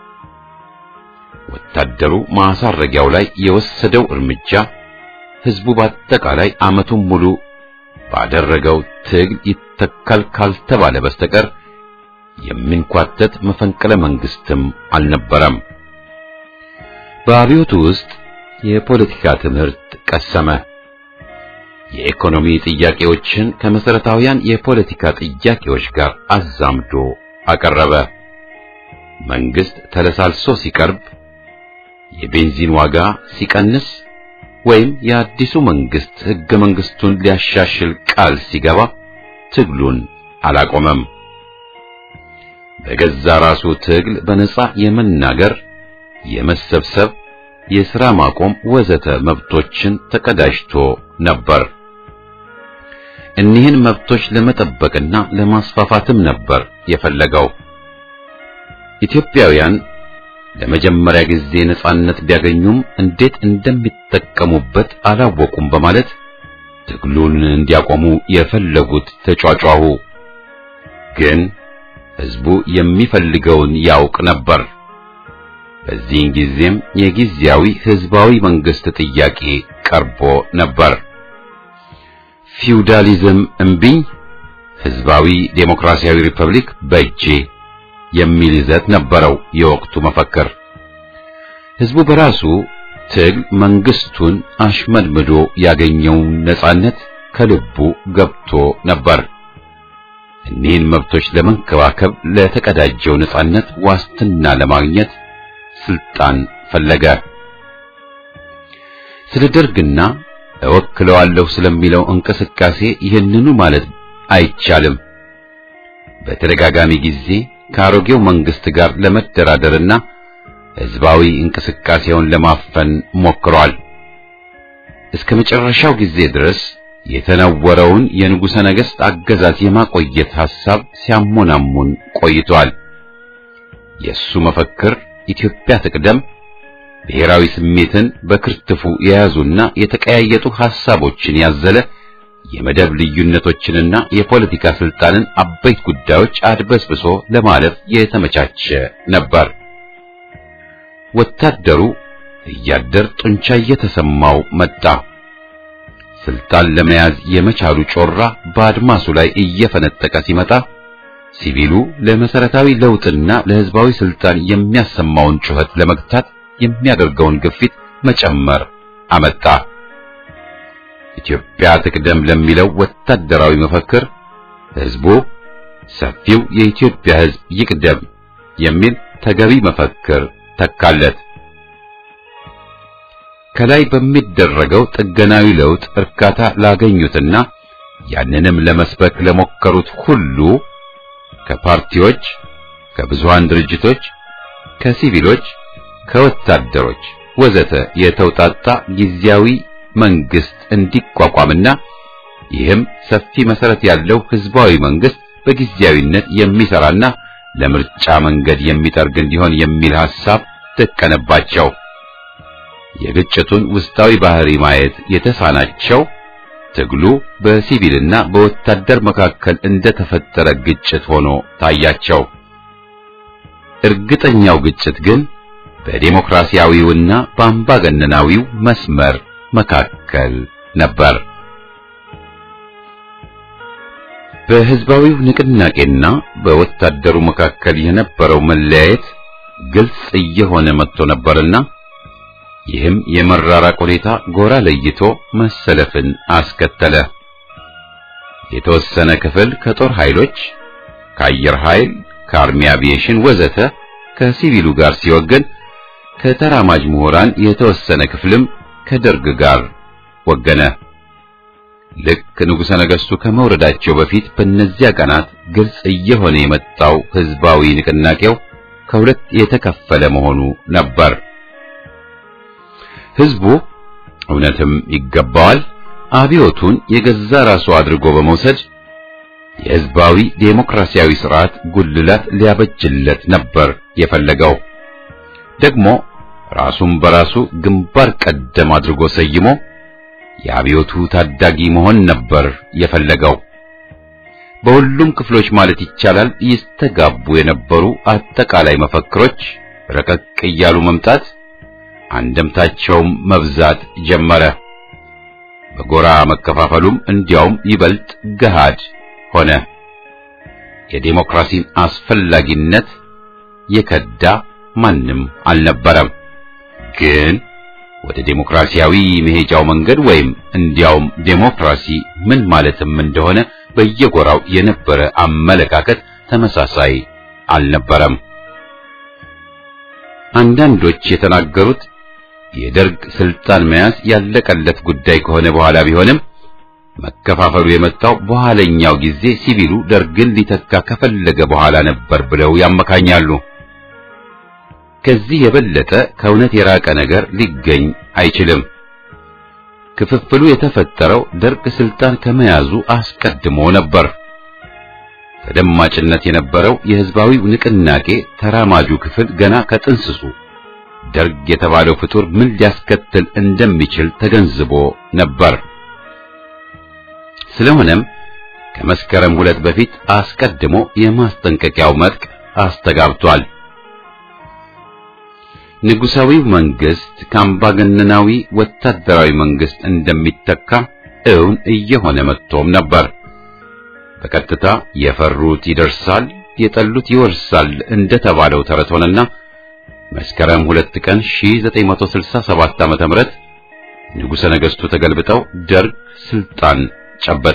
ወታደሩ ማሳረጊያው ላይ የወሰደው እርምጃ ህዝቡ በአጠቃላይ ዓመቱን ሙሉ ባደረገው ትግል ይተካል ካልተባለ በስተቀር የሚንኳተት መፈንቅለ መንግስትም አልነበረም። በአብዮቱ ውስጥ የፖለቲካ ትምህርት ቀሰመ። የኢኮኖሚ ጥያቄዎችን ከመሰረታዊያን የፖለቲካ ጥያቄዎች ጋር አዛምዶ አቀረበ። መንግስት ተለሳልሶ ሲቀርብ፣ የቤንዚን ዋጋ ሲቀንስ ወይም የአዲሱ መንግስት ህገ መንግስቱን ሊያሻሽል ቃል ሲገባ ትግሉን አላቆመም። በገዛ ራሱ ትግል በነጻ የመናገር፣ የመሰብሰብ፣ የሥራ ማቆም ወዘተ መብቶችን ተቀዳጅቶ ነበር። እኒህን መብቶች ለመጠበቅና ለማስፋፋትም ነበር የፈለገው። ኢትዮጵያውያን ለመጀመሪያ ጊዜ ነጻነት ቢያገኙም እንዴት እንደሚጠቀሙበት አላወቁም በማለት ትግሉን እንዲያቆሙ የፈለጉት ተጫጫሁ። ግን ህዝቡ የሚፈልገውን ያውቅ ነበር። በዚህን ጊዜም የጊዜያዊ ህዝባዊ መንግስት ጥያቄ ቀርቦ ነበር። ፊውዳሊዝም እምቢኝ፣ ህዝባዊ ዴሞክራሲያዊ ሪፐብሊክ በእጄ የሚል ይዘት ነበረው የወቅቱ መፈክር። ህዝቡ በራሱ ትግል መንግስቱን አሽመድምዶ ያገኘውን ነጻነት ከልቡ ገብቶ ነበር። እኒህን መብቶች ለመንከባከብ ለተቀዳጀው ነጻነት ዋስትና ለማግኘት ስልጣን ፈለገ። ስለ ደርግና እወክለዋለሁ ስለሚለው እንቅስቃሴ ይህንኑ ማለት አይቻልም። በተደጋጋሚ ጊዜ ከአሮጌው መንግስት ጋር ለመደራደርና ህዝባዊ እንቅስቃሴውን ለማፈን ሞክሯል። እስከ መጨረሻው ጊዜ ድረስ የተነወረውን የንጉሠ ነገሥት አገዛዝ የማቆየት ሐሳብ ሲያሞናሙን ቆይቷል። የሱ መፈክር ኢትዮጵያ ትቅደም፣ ብሔራዊ ስሜትን በክርትፉ የያዙና የተቀያየጡ ሐሳቦችን ያዘለ የመደብ ልዩነቶችንና የፖለቲካ ስልጣንን አበይት ጉዳዮች አድበስብሶ ለማለፍ የተመቻቸ ነበር። ወታደሩ እያደር ጡንቻ እየተሰማው መጣ። ስልጣን ለመያዝ የመቻሉ ጮራ በአድማሱ ላይ እየፈነጠቀ ሲመጣ ሲቪሉ ለመሰረታዊ ለውጥና ለህዝባዊ ስልጣን የሚያሰማውን ጩኸት ለመግታት የሚያደርገውን ግፊት መጨመር አመጣ። ኢትዮጵያ ትቅደም ለሚለው ወታደራዊ መፈክር ህዝቡ ሰፊው የኢትዮጵያ ህዝብ ይቅደም የሚል ተገቢ መፈክር ተካለት። ከላይ በሚደረገው ጥገናዊ ለውጥ እርካታ ላገኙትና ያንንም ለመስበክ ለሞከሩት ሁሉ ከፓርቲዎች፣ ከብዙሃን ድርጅቶች፣ ከሲቪሎች፣ ከወታደሮች ወዘተ የተውጣጣ ጊዜያዊ መንግስት እንዲቋቋምና ይህም ሰፊ መሰረት ያለው ህዝባዊ መንግስት በጊዜያዊነት የሚሰራና ለምርጫ መንገድ የሚጠርግ እንዲሆን የሚል ሐሳብ ተቀነባቸው። የግጭቱን ውስጣዊ ባህሪ ማየት የተሳናቸው ትግሉ በሲቪልና በወታደር መካከል እንደተፈጠረ ግጭት ሆኖ ታያቸው። እርግጠኛው ግጭት ግን በዲሞክራሲያዊውና በአምባገነናዊው መስመር መካከል ነበር። በህዝባዊው ንቅናቄና በወታደሩ መካከል የነበረው መለያየት ግልጽ እየሆነ መጥቶ ነበርና ይህም የመራራቅ ሁኔታ ጎራ ለይቶ መሰለፍን አስከተለ። የተወሰነ ክፍል ከጦር ኃይሎች፣ ከአየር ኃይል፣ ከአርሚ አቪዬሽን ወዘተ ከሲቪሉ ጋር ሲወገን፣ ከተራማጅ ምሁራን የተወሰነ ክፍልም ከደርግ ጋር ወገነ። ልክ ንጉሠ ነገሥቱ ከመውረዳቸው በፊት በእነዚያ ቀናት ግልጽ እየሆነ የመጣው ህዝባዊ ንቅናቄው ከሁለት የተከፈለ መሆኑ ነበር። ህዝቡ እውነትም ይገባዋል አብዮቱን የገዛ ራሱ አድርጎ በመውሰድ የህዝባዊ ዴሞክራሲያዊ ስርዓት ጉልላት ሊያበጅለት ነበር የፈለገው። ደግሞ ራሱን በራሱ ግንባር ቀደም አድርጎ ሰይሞ የአብዮቱ ታዳጊ መሆን ነበር የፈለገው። በሁሉም ክፍሎች ማለት ይቻላል ይስተጋቡ የነበሩ አጠቃላይ መፈክሮች ረቀቅ እያሉ መምጣት፣ አንደምታቸውም መብዛት ጀመረ። በጎራ መከፋፈሉም እንዲያውም ይበልጥ ገሃድ ሆነ። የዴሞክራሲን አስፈላጊነት የከዳ ማንም አልነበረም። ግን ወደ ዴሞክራሲያዊ መሄጃው መንገድ ወይም እንዲያውም ዴሞክራሲ ምን ማለትም እንደሆነ በየጎራው የነበረ አመለካከት ተመሳሳይ አልነበረም። አንዳንዶች የተናገሩት የደርግ ስልጣን መያዝ ያለቀለት ጉዳይ ከሆነ በኋላ ቢሆንም መከፋፈሉ የመጣው በኋለኛው ጊዜ ሲቪሉ ደርግን ሊተካ ከፈለገ በኋላ ነበር ብለው ያመካኛሉ። ከዚህ የበለጠ ከእውነት የራቀ ነገር ሊገኝ አይችልም። ክፍፍሉ የተፈጠረው ደርግ ስልጣን ከመያዙ አስቀድሞ ነበር። ተደማጭነት የነበረው የህዝባዊው ንቅናቄ ተራማጁ ክፍል ገና ከጥንስሱ ደርግ የተባለው ፍጡር ምን ሊያስከትል እንደሚችል ተገንዝቦ ነበር። ስለሆነም ከመስከረም ሁለት በፊት አስቀድሞ የማስጠንቀቂያው መልእክት አስተጋብቷል። ንጉሳዊው መንግስት ከአምባገነናዊ ወታደራዊ መንግስት እንደሚተካ እውን እየሆነ መጥቶም ነበር። በቀጥታ የፈሩት ይደርሳል፣ የጠሉት ይወርሳል እንደተባለው ተረት ሆነና መስከረም ሁለት ቀን ሺህ ዘጠኝ መቶ ስልሳ ሰባት ዓመተ ምህረት ንጉሠ ነገሥቱ ተገልብጠው ደርግ ስልጣን ጨበጠ።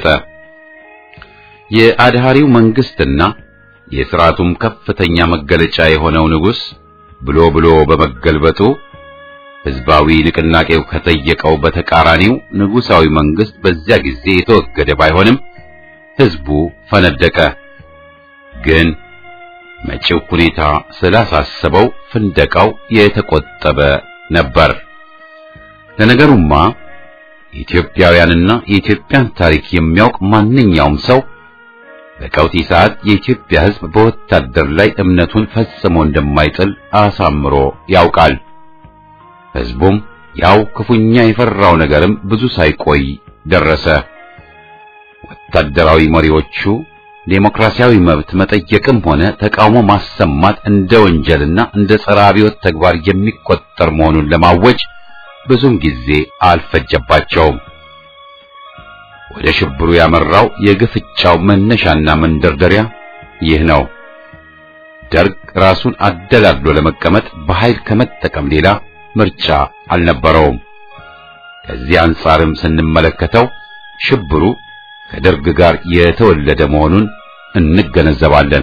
የአድሃሪው መንግስትና የሥርዓቱም ከፍተኛ መገለጫ የሆነው ንጉሥ ብሎ ብሎ በመገልበጡ ህዝባዊ ንቅናቄው ከጠየቀው በተቃራኒው ንጉሳዊ መንግስት በዚያ ጊዜ የተወገደ ባይሆንም ህዝቡ ፈነደቀ። ግን መጪው ሁኔታ ስላሳሰበው ፍንደቃው የተቆጠበ ነበር። ለነገሩማ ኢትዮጵያውያንና የኢትዮጵያን ታሪክ የሚያውቅ ማንኛውም ሰው በቀውጢ ሰዓት የኢትዮጵያ ህዝብ በወታደር ላይ እምነቱን ፈጽሞ እንደማይጥል አሳምሮ ያውቃል። ህዝቡም ያው ክፉኛ የፈራው ነገርም ብዙ ሳይቆይ ደረሰ። ወታደራዊ መሪዎቹ ዴሞክራሲያዊ መብት መጠየቅም ሆነ ተቃውሞ ማሰማት እንደ ወንጀልና እንደ ጸረ አብዮት ተግባር የሚቆጠር መሆኑን ለማወጅ ብዙም ጊዜ አልፈጀባቸውም። ወደ ሽብሩ ያመራው የግፍጫው መነሻና መንደርደሪያ ይህ ነው። ደርግ ራሱን አደላድሎ ለመቀመጥ በኃይል ከመጠቀም ሌላ ምርጫ አልነበረውም። ከዚህ አንጻርም ስንመለከተው ሽብሩ ከደርግ ጋር የተወለደ መሆኑን እንገነዘባለን።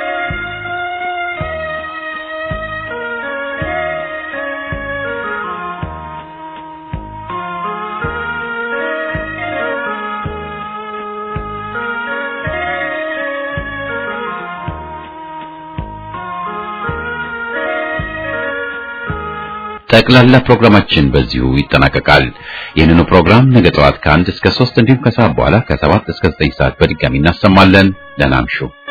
ጠቅላላ ፕሮግራማችን በዚሁ ይጠናቀቃል። ይህንኑ ፕሮግራም ነገ ጠዋት ከአንድ እስከ ሶስት እንዲሁም ከሰዓት በኋላ ከሰባት እስከ ዘጠኝ ሰዓት በድጋሚ እናሰማለን። ደህና እምሹ።